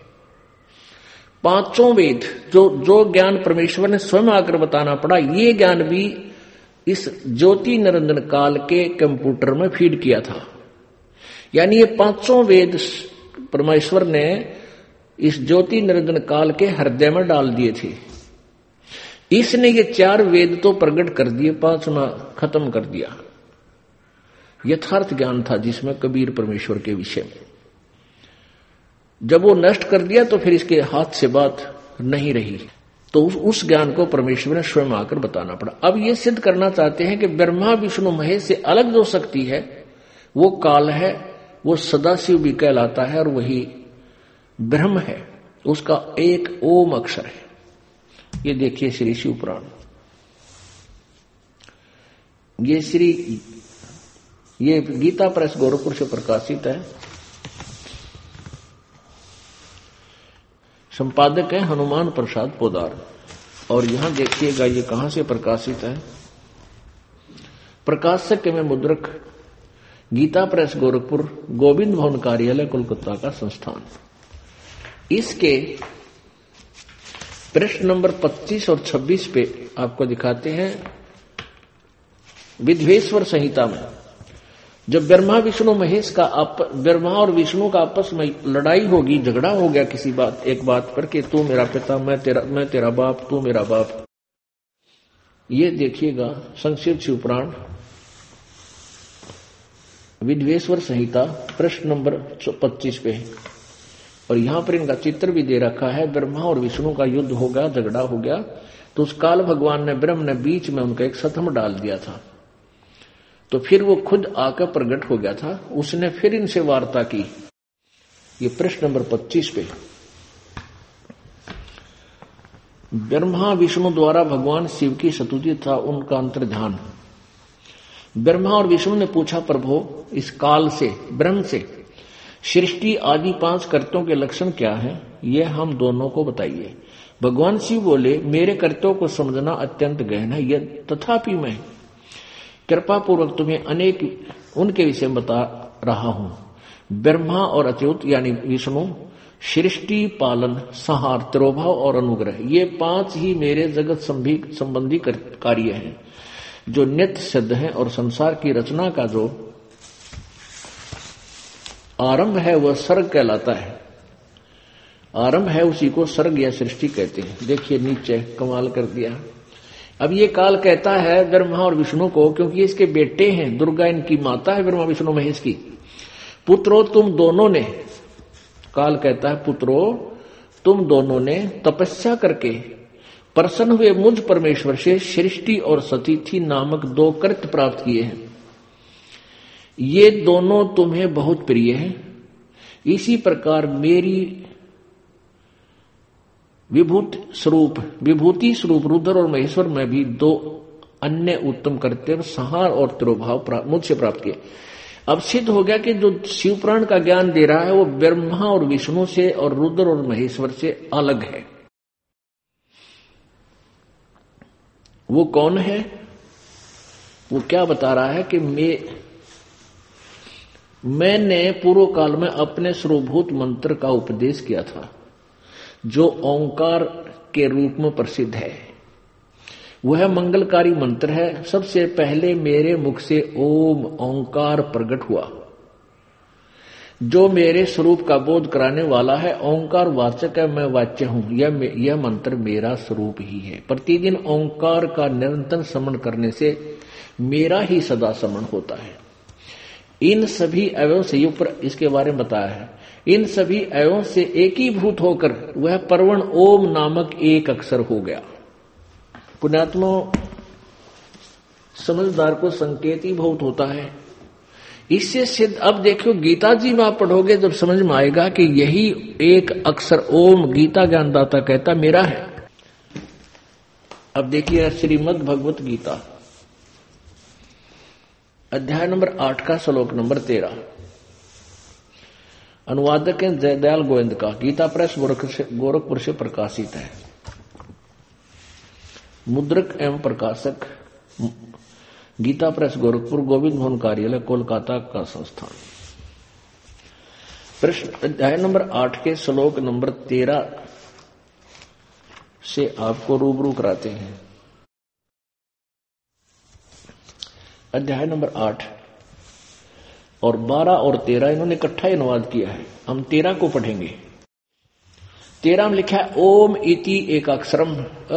Speaker 2: 5 वेद जो ज्ञान परमेश्वर ने स्वयं आकर बताना पड़ा, ये ज्ञान भी इस ज्योति निरंजन काल के कंप्यूटर में फीड किया था। यानी ये 5 वेद परमेश्वर ने इस ज्योति निरंजन काल के हृदय में डाल दिए थे। इसने ये 4 वेद तो प्रकट कर दिए, 5वां खत्म कर दिया। यथार्थ ज्ञान था जिसमें कबीर परमेश्वर के विषय में, जब वो नष्ट कर दिया तो फिर इसके हाथ से बात नहीं रही, तो उस ज्ञान को परमेश्वर ने स्वयं आकर बताना पड़ा। अब ये सिद्ध करना चाहते हैं कि ब्रह्मा विष्णु महेश से अलग जो शक्ति है वो काल है, वो सदाशिव भी कहलाता है, और वही ब्रह्म है, उसका एक ओम अक्षर है। ये देखिए श्री शिव पुराण, ये गीता प्रेस गोरखपुर से प्रकाशित है। संपादक है हनुमान प्रसाद पोदार। और यहां देखिएगा ये कहां से प्रकाशित है। प्रकाशक में मुद्रक गीता प्रेस गोरखपुर, गोविंद भवन कार्यालय कोलकाता का संस्थान। इसके पृष्ठ नंबर 25 और 26 पे आपको दिखाते हैं विद्वेश्वर संहिता में जब ब्रह्मा विष्णु महेश का ब्रह्मा और विष्णु का आपस में लड़ाई होगी, झगड़ा हो गया किसी एक बात पर कि तू मेरा पिता, मैं तेरा बाप, तू मेरा बाप। ये देखिएगा संक्षिप्त शिव पुराण विद्वेश्वर संहिता पृष्ठ नंबर 25 पे, और यहां पर इनका चित्र भी दे रखा है। ब्रह्मा और विष्णु का युद्ध हो गया, झगड़ा हो गया, तो उस काल भगवान ने, ब्रह्म ने बीच में उनका एक सतम डाल दिया था। तो फिर वो खुद आकर प्रकट हो गया था, उसने फिर इनसे वार्ता की। ये पृष्ठ नंबर 25 पे ब्रह्मा विष्णु द्वारा भगवान शिव की स्तुति था उनका अंतर्ध्यान। ब्रह्मा और विष्णु ने पूछा, प्रभु इस काल से ब्रह्म से सृष्टि आदि 5 कर्तों के लक्षण क्या है, ये हम दोनों को बताइए। भगवान शिव बोले, मेरे कर्तव्यों को समझना अत्यंत गहन है, यह तथापि मैं कृपा पूर्वक तुम्हें अनेक उनके विषय में बता रहा हूं। ब्रह्मा और अच्युत यानी विष्णु सृष्टि, पालन, संहार, तिरोभाव और अनुग्रह, ये 5 ही मेरे जगत संबंधी कार्य हैं जो नित्य सिद्ध हैं, और संसार की रचना का जो आरंभ है वह सर्ग कहलाता है। आरंभ है उसी को सर्ग या सृष्टि कहते हैं। देखिए नीचे कमाल कर दिया। अब ये काल कहता है ब्रह्मा और विष्णु को, क्योंकि ये इसके बेटे हैं, दुर्गा इनकी माता है, ब्रह्मा विष्णु महेश की। पुत्रो तुम दोनों ने, काल कहता है पुत्रो तुम दोनों ने तपस्या करके प्रसन्न हुए मुझ परमेश्वर से सृष्टि और सतिथि नामक 2 कृत्य प्राप्त किए हैं। ये दोनों तुम्हें बहुत प्रिय हैं। इसी प्रकार मेरी विभूति स्वरूप रुद्र और महेश्वर में भी 2 अन्य उत्तम कर्तव्य संहार और तिरोभाव मुझसे प्राप्त किए। अब सिद्ध हो गया कि जो शिव पुराण का ज्ञान दे रहा है वो ब्रह्मा और विष्णु से और रुद्र और महेश्वर से अलग है। वो कौन है? वो क्या बता रहा है कि मैंने पूर्व काल में अपने सर्वभूत मंत्र का उपदेश किया था जो ओंकार के रूप में प्रसिद्ध है। वह मंगलकारी मंत्र है। सबसे पहले मेरे मुख से ओम ओंकार प्रकट हुआ जो मेरे स्वरूप का बोध कराने वाला है। ओंकार वाचक है, मैं वाच्य हूं। यह मंत्र मेरा स्वरूप ही है। प्रतिदिन ओंकार का निरंतर स्मरण करने से मेरा ही सदा स्मरण होता है। इन सभी अवयवों से ऊपर इसके बारे में बताया है। इन सभी अवयवों से एकीभूत होकर वह परवण ओम नामक एक अक्षर हो गया। पुण्यात्मा समझदार को संकेत ही बहुत होता है। इससे सिद्ध, अब देखो गीता जी में आप पढ़ोगे जब समझ में आएगा कि यही एक अक्षर ओम गीता ज्ञानदाता कहता मेरा है। अब देखिए श्रीमद् भगवत गीता अध्याय नंबर 8 का श्लोक नंबर 13। अनुवादक है जयदयाल गोविंद का। गीता प्रेस गोरखपुर से प्रकाशित है। मुद्रक एवं प्रकाशक गीता प्रेस गोरखपुर, गोविंद भवन कार्यालय कोलकाता का संस्थान। प्रश्न अध्याय नंबर 8 के श्लोक नंबर 13 से आपको रूबरू कराते हैं। अध्याय नंबर 8 और 12 और 13 इन्होंने इकट्ठा ही अनुवाद किया है। हम 13 को पढ़ेंगे। 13 में लिखा है ओम इति एकाक्षरम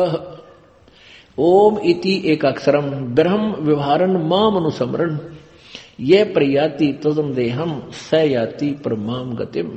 Speaker 2: ओम इति एकाक्षरम ब्रह्म व्यवहारन माम अनुसमरण ये प्रयाति तदम देहम स याति परमाम गतिम।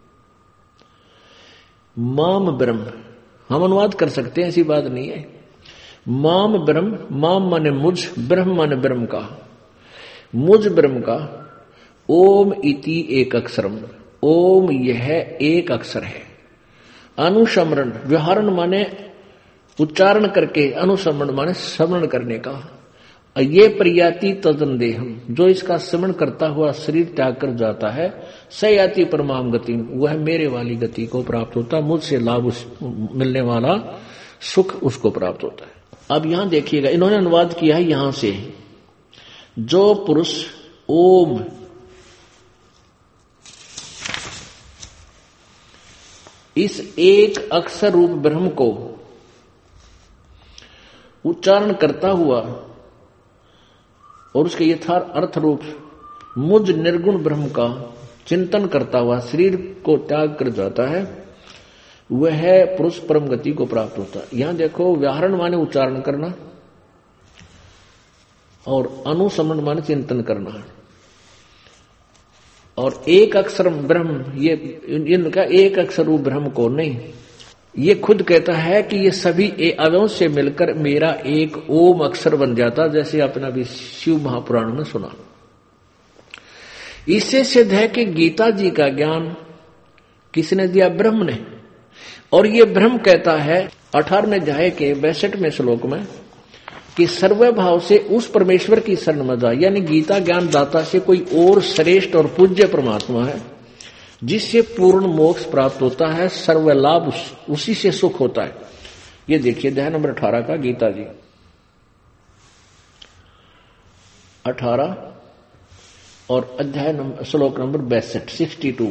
Speaker 2: माम ब्रह्म हम अनुवाद कर सकते हैं, ऐसी बात नहीं है। माम ब्रह्म, माम माने मुझ, ब्रह्म माने ब्रह्म का, मुझ ब्रह्म का। ओम इति एक अक्षरम, ओम यह एक अक्षर है। अनुसमरण, व्यवहारण माने उच्चारण करके, अनुसमरण माने स्मरण करने का। ये प्रयाति तदन देहम, जो इसका स्मरण करता हुआ शरीर त्याग कर जाता है, सयाति परमाम गति, वह मेरे वाली गति को प्राप्त होता है। मुझसे लाभ मिलने वाला सुख उसको प्राप्त होता है। अब यहां देखिएगा, इन्होंने अनुवाद किया है यहां से, जो पुरुष ओम इस एक अक्षर रूप ब्रह्म को उच्चारण करता हुआ और उसके यथार्थ अर्थ रूप मुझ निर्गुण ब्रह्म का चिंतन करता हुआ शरीर को त्याग कर जाता है, वह पुरुष परम गति को प्राप्त होता है। यहां देखो, व्याहरण माने उच्चारण करना और अनुसमरण माने चिंतन करना, और एक अक्षर ब्रह्म, ये इनका एक अक्षर रूप ब्रह्म को नहीं, ये खुद कहता है कि ये सभी अवयवों से मिलकर मेरा एक ओम अक्षर बन जाता, जैसे आपने अभी शिव महापुराण में सुना। इससे सिद्ध है कि गीता जी का ज्ञान किसने दिया? ब्रह्म ने। और ये ब्रह्म कहता है 18वें अध्याय के 62वें श्लोक में कि सर्व भाव से उस परमेश्वर की शरण में जा, यानी गीता ज्ञान दाता से कोई और श्रेष्ठ और पूज्य परमात्मा है जिससे पूर्ण मोक्ष प्राप्त होता है, सर्व लाभ उसी से सुख होता है। ये देखिए अध्याय नंबर 18 का गीता जी 18 और अध्याय नंबर श्लोक नंबर 62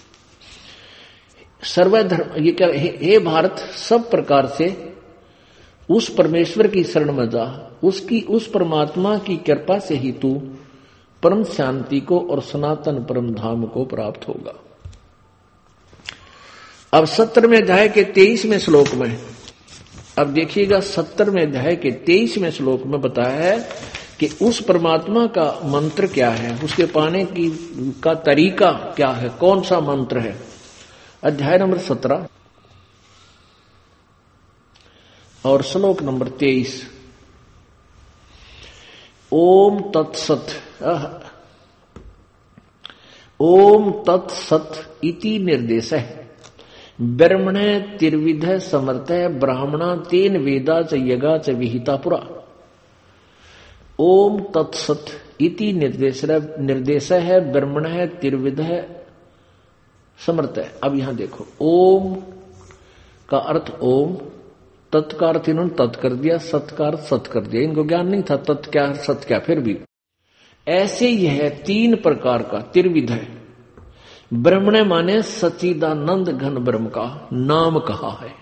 Speaker 2: सर्वधर्म, ये क्या, हे भारत, सब प्रकार से उस परमेश्वर की शरण में जा, उस परमात्मा की कृपा से ही तू परम शांति को और सनातन परम धाम को प्राप्त होगा। अब 17वें अध्याय के 23वें श्लोक में, अब देखिएगा 17वें अध्याय के 23वें श्लोक में बताया है कि उस परमात्मा का मंत्र क्या है, उसके पाने का तरीका क्या है, कौन सा मंत्र है। अध्याय नंबर 17 और श्लोक नंबर 23, ओम तत्सत, ओम तत्सत इति निर्देश है, ब्रह्मणे तिर्विध समर्थ ब्राह्मणा तेन वेदा च यगा च विहिता पुरा। ओम तत्सत इति निर्देश है, ब्रह्मणे तिर्विध समर्थ है। अब यहां देखो, ओम का अर्थ ओम, तत् का अर्थ इन्होंने तत् कर दिया, सत का अर्थ सत कर दिया। इनको ज्ञान नहीं था तत् क्या सत क्या, फिर भी ऐसे यह 3 प्रकार का त्रिविध है। ब्रह्मणे माने सच्चिदानंद घन ब्रह्म का नाम कहा है।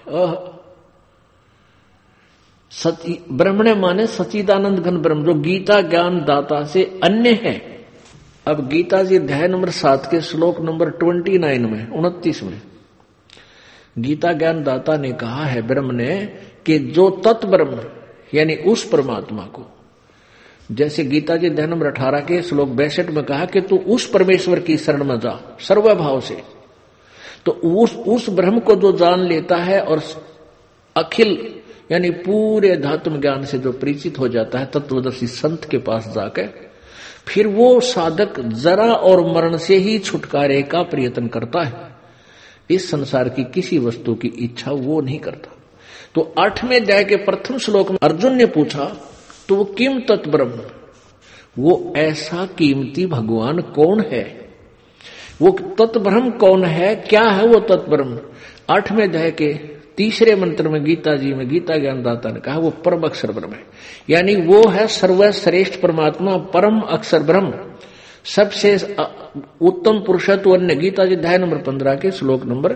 Speaker 2: ब्रह्मणे माने सच्चिदानंद घन ब्रह्म जो गीता ज्ञान दाता से अन्य है। अब गीता जी अध्याय नंबर 7 के श्लोक नंबर 29 में गीता ज्ञान दाता ने कहा है ब्रह्म ने कि जो तत्ब्रह्म यानी उस परमात्मा को, जैसे गीता जी अध्याय नंबर 18 के श्लोक 62 में कहा कि तू उस परमेश्वर की शरण में जा सर्वभाव से, तो उस ब्रह्म को जो जान लेता है और अखिल यानी पूरे अध्यात्म ज्ञान से जो परिचित हो जाता है तत्वदर्शी संत के पास जाकर, फिर वो साधक जरा और मरण से ही छुटकारे का प्रयत्न करता है। इस संसार की किसी वस्तु की इच्छा वो नहीं करता। तो 8वें अध्याय के प्रथम श्लोक में अर्जुन ने पूछा तो वो किम तत्ब्रह्म, वो ऐसा कीमती भगवान कौन है, वो तत्ब्रह्म कौन है, क्या है वो तत्ब्रह्म। 8वें अध्याय के 3रे मंत्र में गीता जी में गीता ज्ञानदाता ने कहा वो परम अक्षर ब्रह्म है, यानी वो है सर्वश्रेष्ठ परमात्मा, परम अक्षर ब्रह्म, सबसे उत्तम पुरुषत्व अन्य। गीता जी अध्याय नंबर 15 के श्लोक नंबर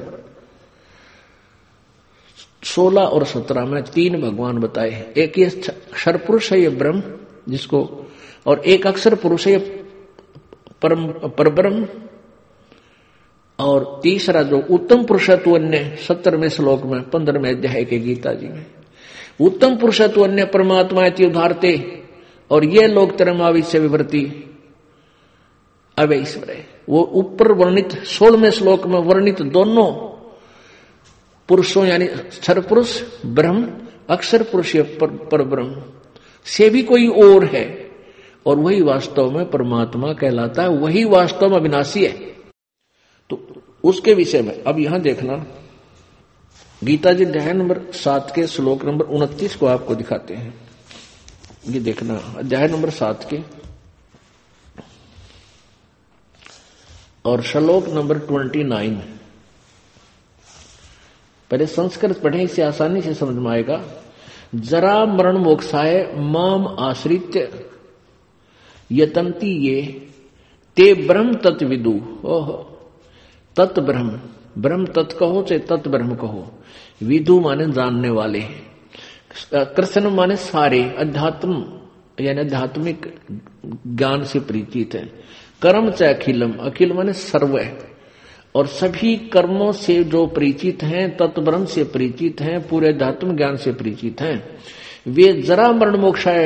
Speaker 2: 16 और 17 में 3 भगवान बताए हैं। एक ये अक्षर पुरुष है ये ब्रह्म जिसको, और एक अक्षर पुरुष है परब्रह्म, और तीसरा जो उत्तम पुरुषत्व अन्य 17वें श्लोक में 15वें अध्याय के गीता जी में उत्तम पुरुषत्व अन्य परमात्मा इति उदाहरते, और ये लोग तरमावि से विवृत्ति अवय ईश्वर है। वो ऊपर वर्णित 16वें श्लोक में वर्णित दोनों पुरुषों यानी अक्षर पुरुष ब्रह्म, अक्षर पुरुष पर ब्रह्म से भी कोई और है, और वही वास्तव में परमात्मा कहलाता है, वही वास्तव में अविनाशी है। तो उसके विषय में अब यहां देखना, गीता जी अध्याय नंबर 7 के श्लोक नंबर 29 को आपको दिखाते हैं। ये देखना अध्याय नंबर 7 के और श्लोक नंबर 29। पहले संस्कृत पढ़े, इससे आसानी से समझ में आएगा। जरा मरण मोक्षाय माम आश्रित्य यतंती ये ते ब्रह्म तत्विदु। ओहो, तत् ब्रह्म, ब्रह्म तत् कहो चाहे तत् ब्रह्म कहो, विदु माने जानने वाले, कृष्ण माने सारे अध्यात्म यानी आध्यात्मिक ज्ञान से परिचित है। कर्म चाहे अखिलम, अखिल माने सर्व, और सभी कर्मों से जो परिचित हैं, तत्ब्रह्म से परिचित हैं, पूरे अध्यात्म ज्ञान से परिचित हैं, वे जरा मरण मोक्षाय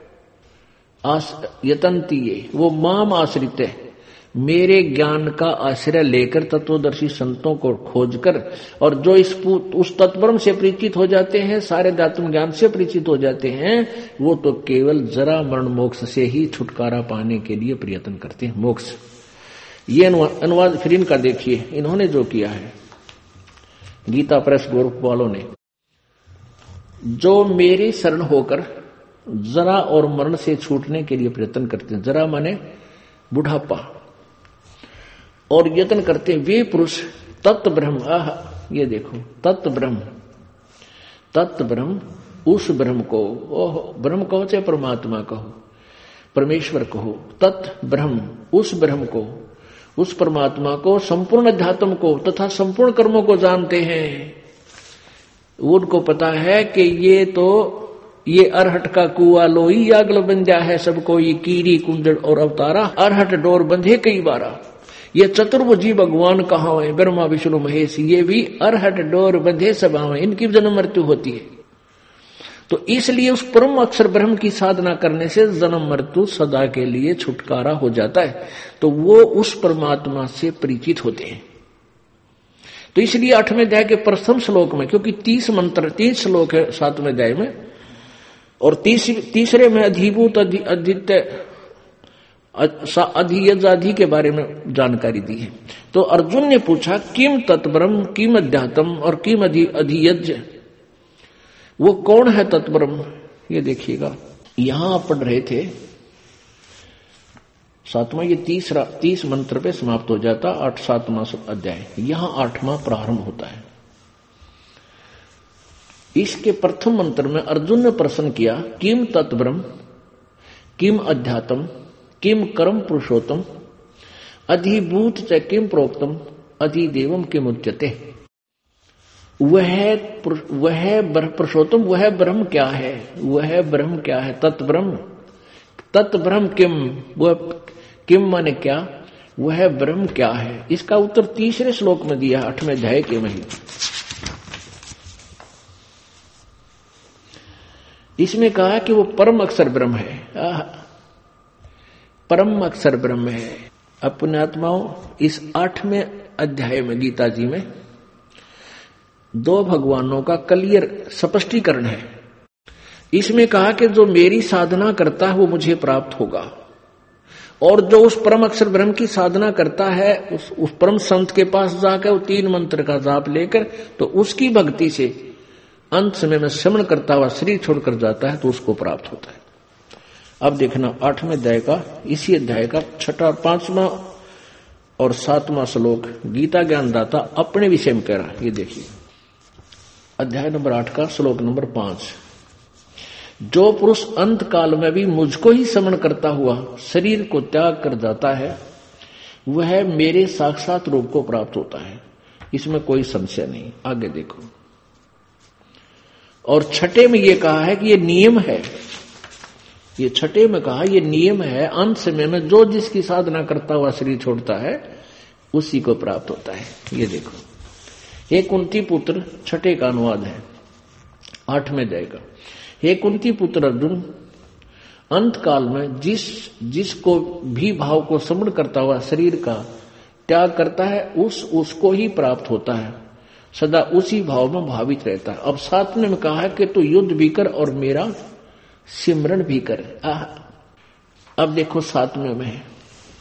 Speaker 2: यतंती, वो माम आश्रित है, मेरे ज्ञान का आश्रय लेकर तत्वदर्शी संतों को खोजकर, और जो उस तत्ब्रह्म से परिचित हो जाते हैं, सारे अध्यात्म ज्ञान से परिचित हो जाते हैं, वो तो केवल जरा मरण मोक्ष से ही छुटकारा पाने के लिए प्रयत्न करते हैं। मोक्ष, ये अनुवाद फिर इनका देखिए, इन्होंने जो किया है गीता प्रेस ग्रुप वालों ने, जो मेरी शरण होकर जरा और मरण से छूटने के लिए प्रयत्न करते हैं, जरा माने बुढ़ापा, और यत्न करते हैं वे पुरुष तत्व ब्रह्म, ये देखो तत्व ब्रह्म, उस ब्रह्म को, ओह ब्रह्म कहो चाहे परमात्मा कहो, परमेश्वर कहो, तत्व ब्रह्म, उस ब्रह्म को, उस परमात्मा को, संपूर्ण अध्यात्म को तथा संपूर्ण कर्मों को जानते हैं। उनको पता है कि ये अरहट का कुआ लोई आगल बंजा है, सबको ये कीरी कुंजड़ और अवतारा, अरहट डोर बंधे कई बारा। ये चतुर्भुजी भगवान कहाँ है, ब्रह्मा विष्णु महेश, ये भी अरहट डोर बंधे सब आवे, इनकी जन्म मृत्यु होती है। तो इसलिए उस परम अक्षर ब्रह्म की साधना करने से जन्म मृत्यु सदा के लिए छुटकारा हो जाता है। तो वो उस परमात्मा से परिचित होते हैं। तो इसलिए 8वें अध्याय के प्रथम श्लोक में, क्योंकि 30 श्लोक है 7वें अध्याय में, और तीसरे में अधिभूत अद्वितीय अधियजाधि के बारे में जानकारी दी है। तो अर्जुन ने पूछा किम तत्ब्रह्म, किम अध्यात्म और किम अधियज, वो कौन है तत्ब्रह्म? ये देखिएगा, यहां आप पढ़ रहे थे 7वां, ये 30 मंत्र पे समाप्त हो जाता 7वां अध्याय, यहां 8वां प्रारंभ होता है। इसके प्रथम मंत्र में अर्जुन ने प्रश्न किया किम तत्ब्रह्म, किम अध्यात्म, किम कर्म पुरुषोत्तम, अधिभूत च किम प्रोक्तम, अधिदेवम किम उच्यते। वह पुरुषोत्तम, वह ब्रह्म क्या है, वह ब्रह्म क्या है, तत्ब्रह्म, तत्ब्रह्म किम, वह किम माने क्या, वह ब्रह्म क्या है। इसका उत्तर तीसरे श्लोक में दिया 8वें अध्याय के में। इसमें कहा कि वो परम अक्षर ब्रह्म है, परम अक्षर ब्रह्म है। अपने आत्माओं, इस 8वें अध्याय में गीता जी में 2 भगवानों का क्लियर स्पष्टीकरण है। इसमें कहा कि जो मेरी साधना करता है वो मुझे प्राप्त होगा, और जो उस परम अक्षर ब्रह्म की साधना करता है उस परम संत के पास जाकर वो 3 मंत्र का जाप लेकर, तो उसकी भक्ति से अंत समय में श्रवण करता हुआ शरीर छोड़कर जाता है तो उसको प्राप्त होता है। अब देखना 8वें अध्याय का, इसी अध्याय का 6वां, 5वां और 7वां श्लोक गीता ज्ञानदाता अपने विषय में कह रहा है। ये देखिए अध्याय नंबर 8 का श्लोक नंबर 5, जो पुरुष अंत काल में भी मुझको ही स्मरण करता हुआ शरीर को त्याग कर जाता है वह मेरे साक्षात रूप को प्राप्त होता है, इसमें कोई संशय नहीं। आगे देखो, और 6 में ये कहा है कि ये नियम है, ये 6 में कहा ये नियम है, अंत समय में जो जिसकी साधना करता हुआ शरीर छोड़ता है उसी को प्राप्त होता है। ये देखो, हे कुंती पुत्र, 6 का अनुवाद है 8वें अध्याय का। हे कुंती पुत्र अर्जुन, अंत काल में जिसको भी भाव को समण करता हुआ शरीर का त्याग करता है उसको ही प्राप्त होता है, सदा उसी भाव में भावित रहता है। अब 7वें में कहा है कि तू युद्ध भी कर और मेरा सिमरण भी कर। अब देखो 7वें में है,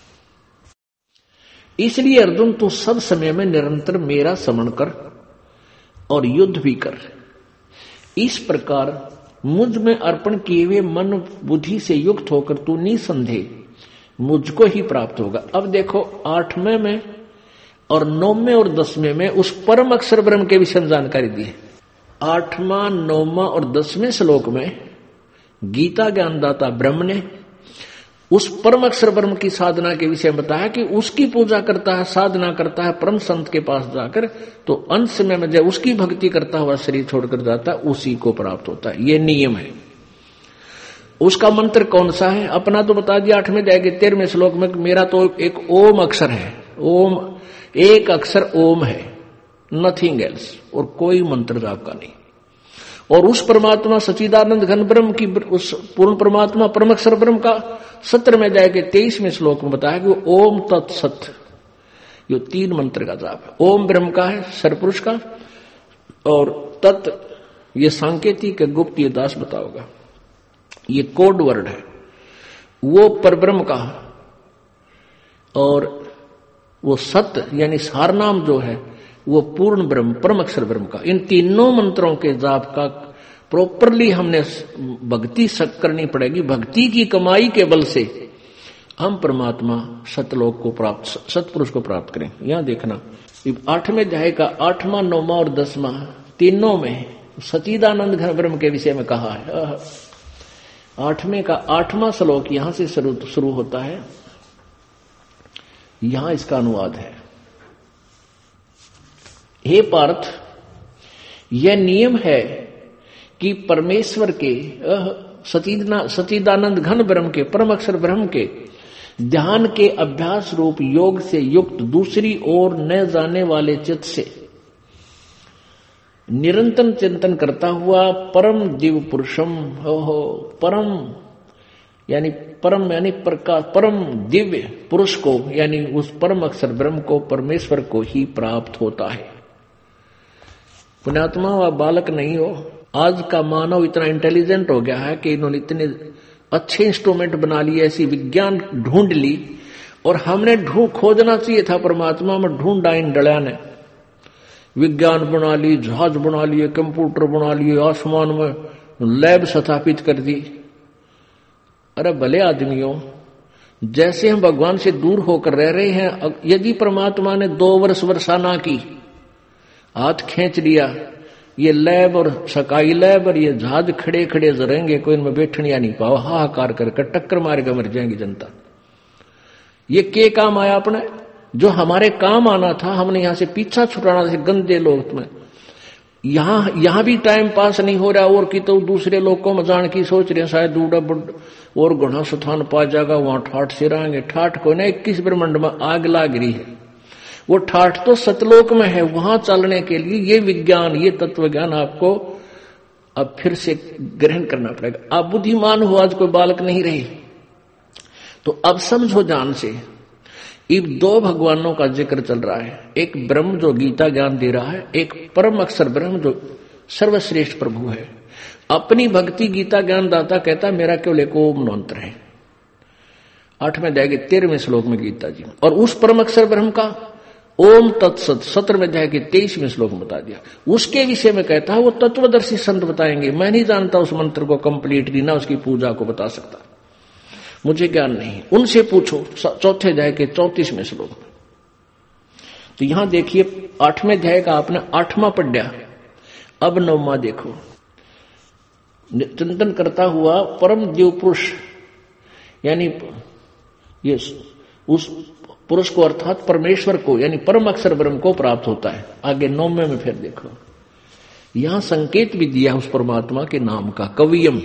Speaker 2: इसलिए अर्जुन तू सब समय में निरंतर मेरा स्मरण कर और युद्ध भी कर। इस प्रकार मुझ में अर्पण किए हुए मन बुद्धि से युक्त होकर तू निसंदेह मुझको ही प्राप्त होगा। अब देखो 8वें में और 9वें और 10वें में उस परम अक्षर ब्रह्म के विषय में जानकारी दी है। 8वां, 9वां और 10वें श्लोक में गीता ज्ञानदाता ब्रह्म ने उस परम अक्षर ब्रह्म की साधना के विषय में बताया कि उसकी पूजा करता है, साधना करता है परम संत के पास जाकर, तो अंत समय में जब उसकी भक्ति करता हुआ शरीर छोड़कर जाता है उसी को प्राप्त होता है। ये नियम है। उसका मंत्र कौन सा है अपना तो बता दिया 8वें अध्याय के 13वें श्लोक में, मेरा तो एक ओम अक्षर है, ओम एक अक्षर ओम है, नथिंग एल्स, और कोई मंत्र आपका नहीं। और उस परमात्मा सच्चिदानंद घन ब्रह्म की, उस पूर्ण परमात्मा परम अक्षर ब्रह्म का 17वें अध्याय के 23वें श्लोक में बताया कि ओम तत्सत, ये 3 मंत्र का जाप है। ओम ब्रह्म का है, सरपुरुष का, और तत् ये सांकेतिक गुप्त ये दास बताओगा, ये कोड वर्ड है। वो परब्रह्म का, और वो सत्य यानी सारनाम जो है वो पूर्ण ब्रह्म परम अक्षर ब्रह्म का। इन तीनों मंत्रों के जाप का प्रॉपरली हमने भक्ति करनी पड़ेगी। भक्ति की कमाई के बल से हम परमात्मा सतलोक को प्राप्त, सतपुरुष को प्राप्त करें। यहां देखना 8वें अध्याय का 8वां, 9वां और 10वां तीनों में सच्चिदानंद घन ब्रह्म के विषय में कहा है। 8वें का 8वां श्लोक यहां से शुरू होता है। यहां इसका अनुवाद है। हे पार्थ, यह नियम है कि परमेश्वर के सच्चिदानंद घन ब्रह्म के, परम अक्षर ब्रह्म के ध्यान के अभ्यास रूप योग से युक्त दूसरी ओर न जाने वाले चित्त से निरंतर चिंतन करता हुआ परम दिव्य पुरुषम, परम यानी प्रकाश, परम दिव्य पुरुष को यानी उस परम अक्षर ब्रह्म को, परमेश्वर को ही प्राप्त होता है। पुण्यात्मा, वह बालक नहीं हो। आज का मानव इतना इंटेलिजेंट हो गया है कि इन्होंने इतने अच्छे इंस्ट्रूमेंट बना लिए, ऐसी विज्ञान ढूंढ ली, और हमने खोजना चाहिए था परमात्मा में, ढूंढा इन डलिया ने। विज्ञान बना ली, जहाज बना लिए, कंप्यूटर बना लिए, आसमान में लैब स्थापित कर दी। अरे भले आदमियों, जैसे हम भगवान से दूर होकर रह रहे हैं, यदि परमात्मा ने 2 वर्ष वर्षा ना की, हाथ खींच लिया, ये लैब और सकाई लैब और ये जहाज खड़े खड़े जरेंगे, कोई इनमें बैठने या नहीं पाओ, हाहाकार करके टक्कर मारेगा, मर जाएंगी जनता। ये के काम आया अपने, जो हमारे काम आना था, हमने यहां से पीछा छुटाना था गंदे लोग में। यहां भी टाइम पास नहीं हो रहा, और की तो दूसरे लोग को मजान की सोच रहे, शायद दूड़ा और गुणा स्थान पा जाएगा, वहां ठाठ से रहेंगे। ठाठ को ना 21 ब्रह्मांड में आग लाग रही है, वो ठाठ तो सतलोक में है। वहां चलने के लिए ये विज्ञान, ये तत्व ज्ञान आपको अब फिर से ग्रहण करना पड़ेगा। आप बुद्धिमान हो, आज कोई बालक नहीं रही, तो अब समझो ध्यान से। इन 2 भगवानों का जिक्र चल रहा है, एक ब्रह्म जो गीता ज्ञान दे रहा है, एक परम अक्षर ब्रह्म जो सर्वश्रेष्ठ प्रभु है। अपनी भक्ति गीता ज्ञान दाता कहता मेरा केवल एक ओम मंत्र है। 8वें अध्याय के 13वें श्लोक में गीता जी, और उस परम अक्षर ब्रह्म का ओम तत्सत 17वें अध्याय के 23वें श्लोक में बता दिया। उसके विषय में कहता है वो तत्वदर्शी संत बताएंगे, मैं नहीं जानता उस मंत्र को कंप्लीटली, ना उसकी पूजा को बता सकता, मुझे ज्ञान नहीं, उनसे पूछो। 4थे अध्याय के 34वें श्लोक में। तो यहां देखिए 8वें अध्याय का आपने 8वां पढ़ा, अब 9वां देखो। चिंतन करता हुआ परम दिव्य पुरुष यानी ये उस पुरुष को अर्थात परमेश्वर को यानी परम अक्षर ब्रह्म को प्राप्त होता है। आगे 9वें में फिर देखो, यहां संकेत भी दिया उस परमात्मा के नाम का, कवियम।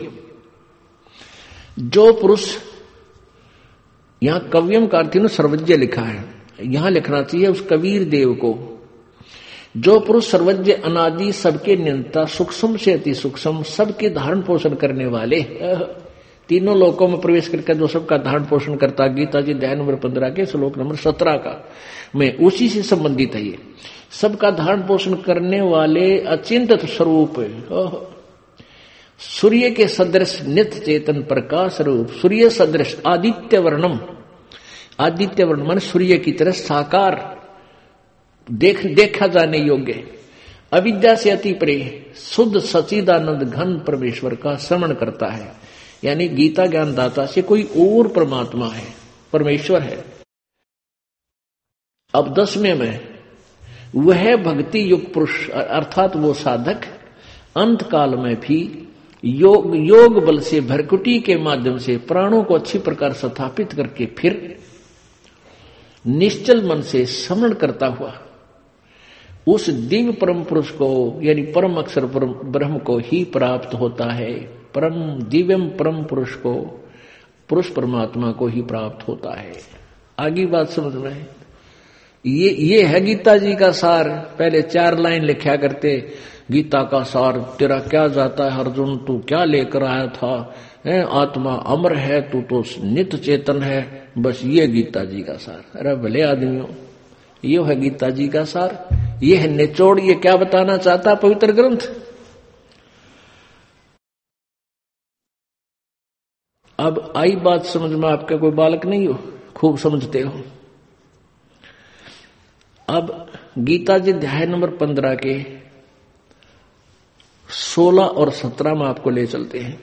Speaker 2: जो पुरुष, यहां कवियम का अर्थ सर्वज्ञ लिखा है, यहां लिखना चाहिए उस कबीर देव को। जो पुरुष सर्वज्ञ, अनादि, सबके नियंता, सूक्ष्म से अति सूक्ष्म, सबके धारण पोषण करने वाले, तीनों लोकों में प्रवेश करके जो सबका धारण पोषण करता, गीता जी अध्याय नंबर 15 के श्लोक नंबर 17 का में उसी से संबंधित है। ये सबका धारण पोषण करने वाले अचिंत स्वरूप, सूर्य के सदृश नित्य चेतन प्रकाश रूप, सूर्य सदृश आदित्य वर्णम, आदित्य वर्ण मन सूर्य की तरह साकार, देखा जाने योग्य, अविद्या से अति परे, शुद्ध सच्चिदानंद घन परमेश्वर का श्रवण करता है। यानी गीता ज्ञान दाता से कोई और परमात्मा है, परमेश्वर है। अब 10वें में वह भक्ति युक्त पुरुष अर्थात वो साधक अंत काल में भी योग बल से भरकुटी के माध्यम से प्राणों को अच्छी प्रकार स्थापित करके फिर निश्चल मन से स्मरण करता हुआ उस दिव्य परम पुरुष को यानी परम अक्षर ब्रह्म को ही प्राप्त होता है। परम दिव्यम परम पुरुष को, पुरुष परमात्मा को ही प्राप्त होता है। आगे बात समझ रहे हैं? ये है गीता जी का सार। पहले 4 लाइन लिखा करते, गीता का सार तेरा क्या जाता है अर्जुन, तू क्या लेकर आया था, आत्मा अमर है, तू तो नित्य चेतन है, बस ये गीता जी का सार। अरे भले आदमियों, ये है गीता जी का सार, ये है निचोड़। ये क्या बताना चाहता पवित्र ग्रंथ? अब आई बात समझ में, आपका कोई बालक नहीं हो, खूब समझते हो। अब गीता जी अध्याय नंबर 15 के 16 और 17 में आपको ले चलते हैं।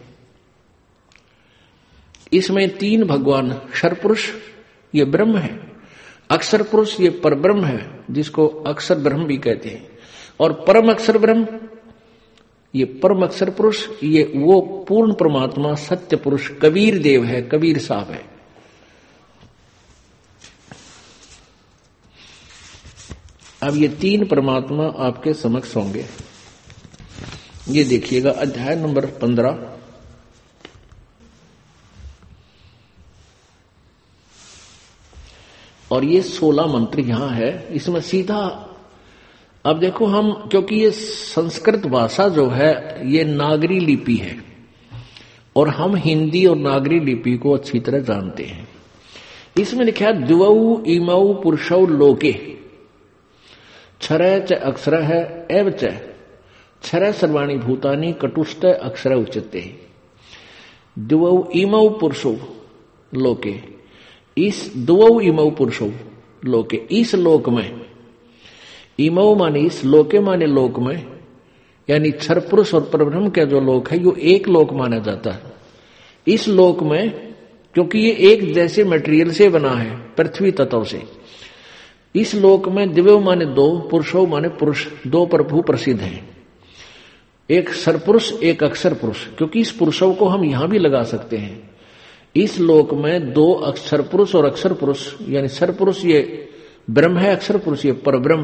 Speaker 2: इसमें 3 भगवान, क्षर पुरुष ये ब्रह्म है, अक्षर पुरुष ये परब्रह्म है जिसको अक्षर ब्रह्म भी कहते हैं, और परम अक्षर ब्रह्म ये परम अक्षर पुरुष ये वो पूर्ण परमात्मा सत्य पुरुष कबीर देव है, कबीर साहब है। अब ये 3 परमात्मा आपके समक्ष होंगे। ये देखिएगा अध्याय नंबर 15 और ये 16 मंत्र यहां है। इसमें सीधा अब देखो हम, क्योंकि ये संस्कृत भाषा जो है ये नागरी लिपि है और हम हिंदी और नागरी लिपि को अच्छी तरह जानते हैं। इसमें लिखा है द्वौ इमौ पुरुषौ लोके क्षरः च अक्षरः एव च क्षरः सर्वाणि भूतानि कटुष्ट अक्षर उच्यते। द्वौ इमौ पुरुषौ लोके, इस द्वौ इमौ पुरुषौ लोके, इस लोक में, इमौ माने इस, लोके माने लोक में, यानी क्षर पुरुष और परब्रह्म का जो लोक है यो एक लोक माना जाता है। इस लोक में क्योंकि ये एक जैसे मटेरियल से बना है, पृथ्वी तत्व से, इस लोक में दिव्य माने 2, पुरुषों माने पुरुष, 2 प्रभु प्रसिद्ध हैं, एक सरपुरुष एक अक्षर पुरुष, क्योंकि इस पुरुषों को हम यहां भी लगा सकते हैं। इस लोक में 2 अक्षर पुरुष और अक्षर पुरुष, यानी सरपुरुष ये ब्रह्म है, अक्षर पुरुष ये परब्रह्म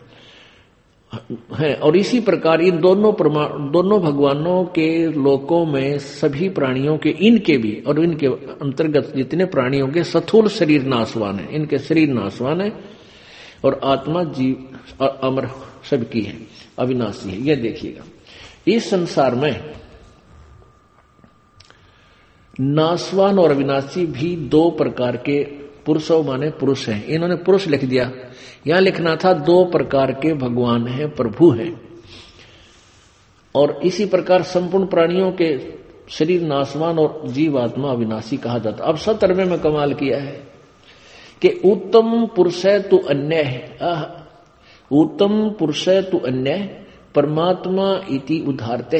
Speaker 2: है। और इसी प्रकार इन दोनों भगवानों के लोकों में सभी प्राणियों के, इनके भी और इनके अंतर्गत जितने प्राणियों के स्थूल शरीर नाशवान है, इनके शरीर नाशवान है और आत्मा जीव अमर सबकी है, अविनाशी है। यह देखिएगा इस संसार में नाशवान और अविनाशी भी 2 प्रकार के पुरुषों माने पुरुष हैं। इन्होंने पुरुष लिख दिया, यहां लिखना था 2 प्रकार के भगवान हैं, प्रभु हैं। और इसी प्रकार संपूर्ण प्राणियों के शरीर नाशवान और जीवात्मा अविनाशी कहा जाता। अब 17वें में कमाल किया है कि उत्तम पुरुष है तू अन्य है, उत्तम पुरुष है तू अन्य परमात्मा इति उद्धारते।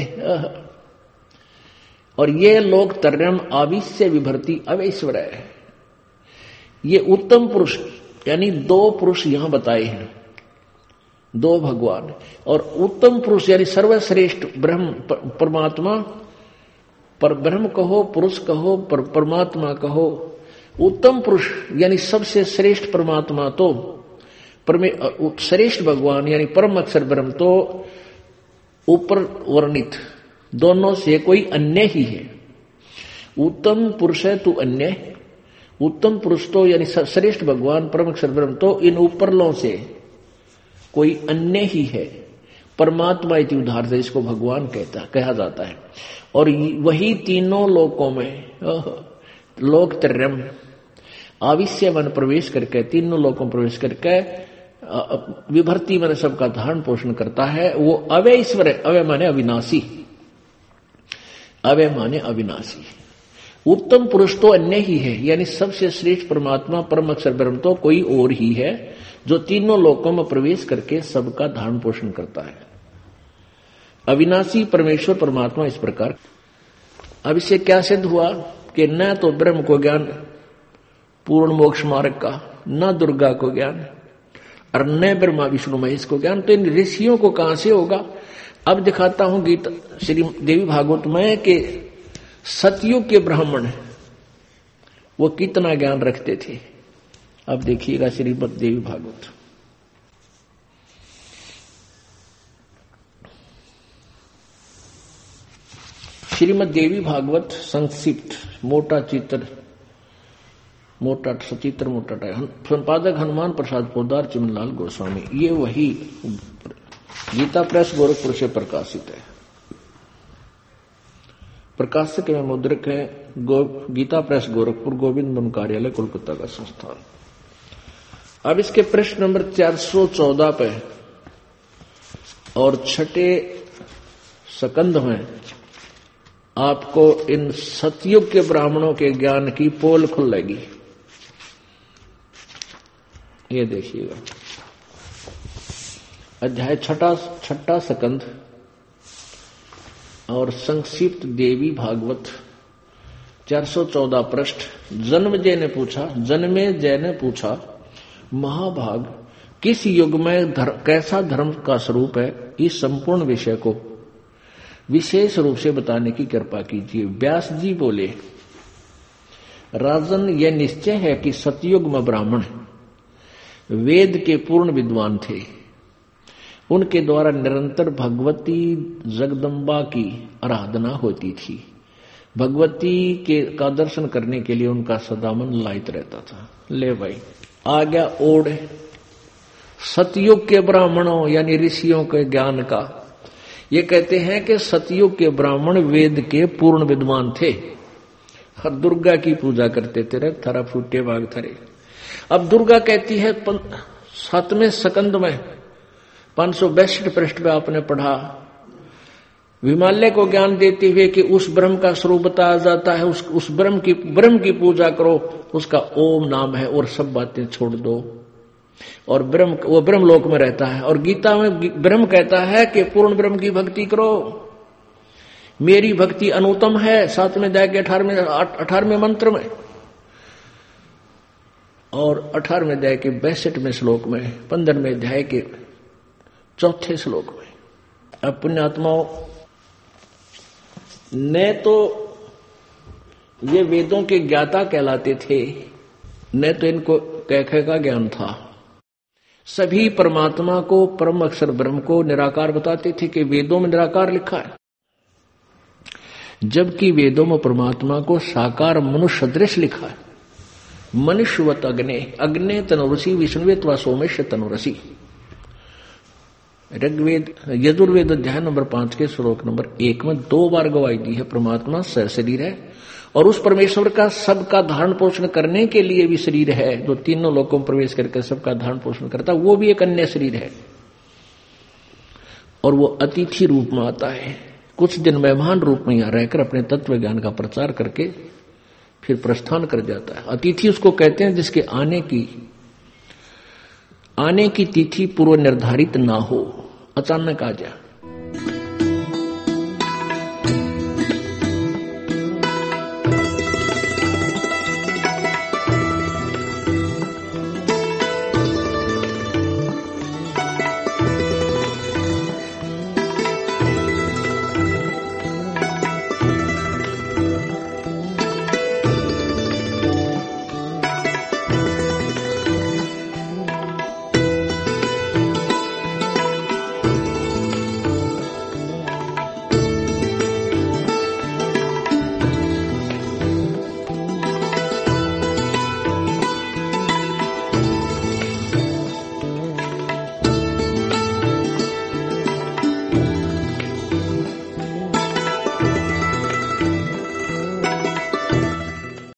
Speaker 2: और ये लोक तर्यम आविश्य विभर्ति अवैश्वर है। ये उत्तम पुरुष यानी 2 पुरुष यहां बताए हैं, 2 भगवान, और उत्तम पुरुष यानी सर्वश्रेष्ठ ब्रह्म परमात्मा, पर ब्रह्म कहो, पुरुष कहो, परमात्मा कहो। उत्तम पुरुष यानी सबसे श्रेष्ठ परमात्मा तो श्रेष्ठ भगवान यानी परम अक्षर ब्रह्म तो ऊपर वर्णित दोनों से कोई अन्य ही है। उत्तम पुरुष है तू अन्य, उत्तम पुरुष तो यानी श्रेष्ठ भगवान परम अक्षर ब्रह्म तो इन ऊपरलों से कोई अन्य ही है। परमात्मा इति उद्धार से इसको भगवान कहा जाता है। और वही तीनों लोकों में लोक त्रयम आविश्य मन प्रवेश करके, तीनों लोकों प्रवेश करके विभर्ति मन सबका धारण पोषण करता है। वो अवय ईश्वर है, अवय माने अविनाशी, अवय माने अविनाशी। उत्तम पुरुष तो अन्य ही है यानी सबसे श्रेष्ठ परमात्मा परम अक्षर ब्रह्म तो कोई और ही है जो तीनों लोकों में प्रवेश करके सबका धारण पोषण करता है। अविनाशी परमेश्वर परमात्मा इस प्रकार। अब इससे क्या सिद्ध हुआ कि न तो ब्रह्म को ज्ञान पूर्ण मोक्ष मार्ग का, न दुर्गा को ज्ञान और न ब्रह्मा विष्णु महेश को ज्ञान। तो इन ऋषियों को कहां से होगा? अब दिखाता हूं गीता श्री देवी भागवत में कि सतयुग के ब्राह्मण वो कितना ज्ञान रखते थे। अब देखिएगा श्रीमद् देवी भागवत। श्रीमद् देवी भागवत संक्षिप्त मोटा चित्र, मोटा सचित्र मोटा संपादक हनुमान प्रसाद पोदार चिमनलाल गोस्वामी। ये वही गीता प्रेस गोरखपुर से प्रकाशित है। प्रकाशक एवं मुद्रक है गीता प्रेस गोरखपुर, गोविंद बन कार्यालय कोलकाता का संस्थान। अब इसके पृष्ठ नंबर 414 पे और 6 सकंद में आपको इन सतयुग के ब्राह्मणों के ज्ञान की पोल खुलेगी। ये देखिएगा अध्याय 6 सकंद और संक्षिप्त देवी भागवत 414 पृष्ठ। जन्मेजय ने पूछा, महाभाग, किस युग में कैसा धर्म का स्वरूप है, इस संपूर्ण विषय को विशेष रूप से बताने की कृपा कीजिए। व्यास जी बोले, राजन, यह निश्चय है कि सतयुग में ब्राह्मण वेद के पूर्ण विद्वान थे। उनके द्वारा निरंतर भगवती जगदम्बा की आराधना होती थी। भगवती का दर्शन करने के लिए उनका सदा मन लायित रहता था। ले भाई, आ गया ओढ़ सतयुग के ब्राह्मणों यानी ऋषियों के ज्ञान का। ये कहते हैं कि सतयुग के ब्राह्मण वेद के पूर्ण विद्वान थे और दुर्गा की पूजा करते थे। थरा फूटे बाग थरे। अब दुर्गा कहती है 7वें सकंद में 562 पृष्ठ पे आपने पढ़ा, विमाल्य को ज्ञान देते हुए कि उस ब्रह्म का स्वरूप बताया जाता है, उस ब्रह्म की पूजा करो, उसका ओम नाम है, और सब बातें छोड़ दो, और वो ब्रह्म लोक में रहता है। और गीता में ब्रह्म कहता है कि पूर्ण ब्रह्म की भक्ति करो, मेरी भक्ति अनुत्तम है। 7वें अध्याय के 18वें मंत्र में और 18वें अध्याय के 62वें श्लोक में, 15वें अध्याय के 4थे श्लोक में। अब पुण्यात्माओं, न तो ये वेदों के ज्ञाता कहलाते थे, न तो इनको कैखे का ज्ञान था। सभी परमात्मा को, परम अक्षर ब्रह्म को निराकार बताते थे कि वेदों में निराकार लिखा है, जबकि वेदों में परमात्मा को साकार मनुष्य सदृश लिखा है। मनुष्यवत अग्ने तनुरसी विष्णुवेत्वा सोमेश तनुरसी। ऋग्वेद यजुर्वेद अध्याय नंबर 5 के श्लोक नंबर 1 में 2 बार गवाही दी है, परमात्मा सशरीर है और उस परमेश्वर का सबका धारण पोषण करने के लिए भी शरीर है, जो तीनों लोकों में प्रवेश करके सबका धारण पोषण करता, वो भी एक अन्य शरीर है। और वो अतिथि रूप में आता है, कुछ दिन मेहमान रूप में यहां रहकर अपने तत्व ज्ञान का प्रचार करके फिर प्रस्थान कर जाता है। अतिथि उसको कहते हैं जिसके आने की तिथि पूर्व निर्धारित ना हो, अचानक आ जाए।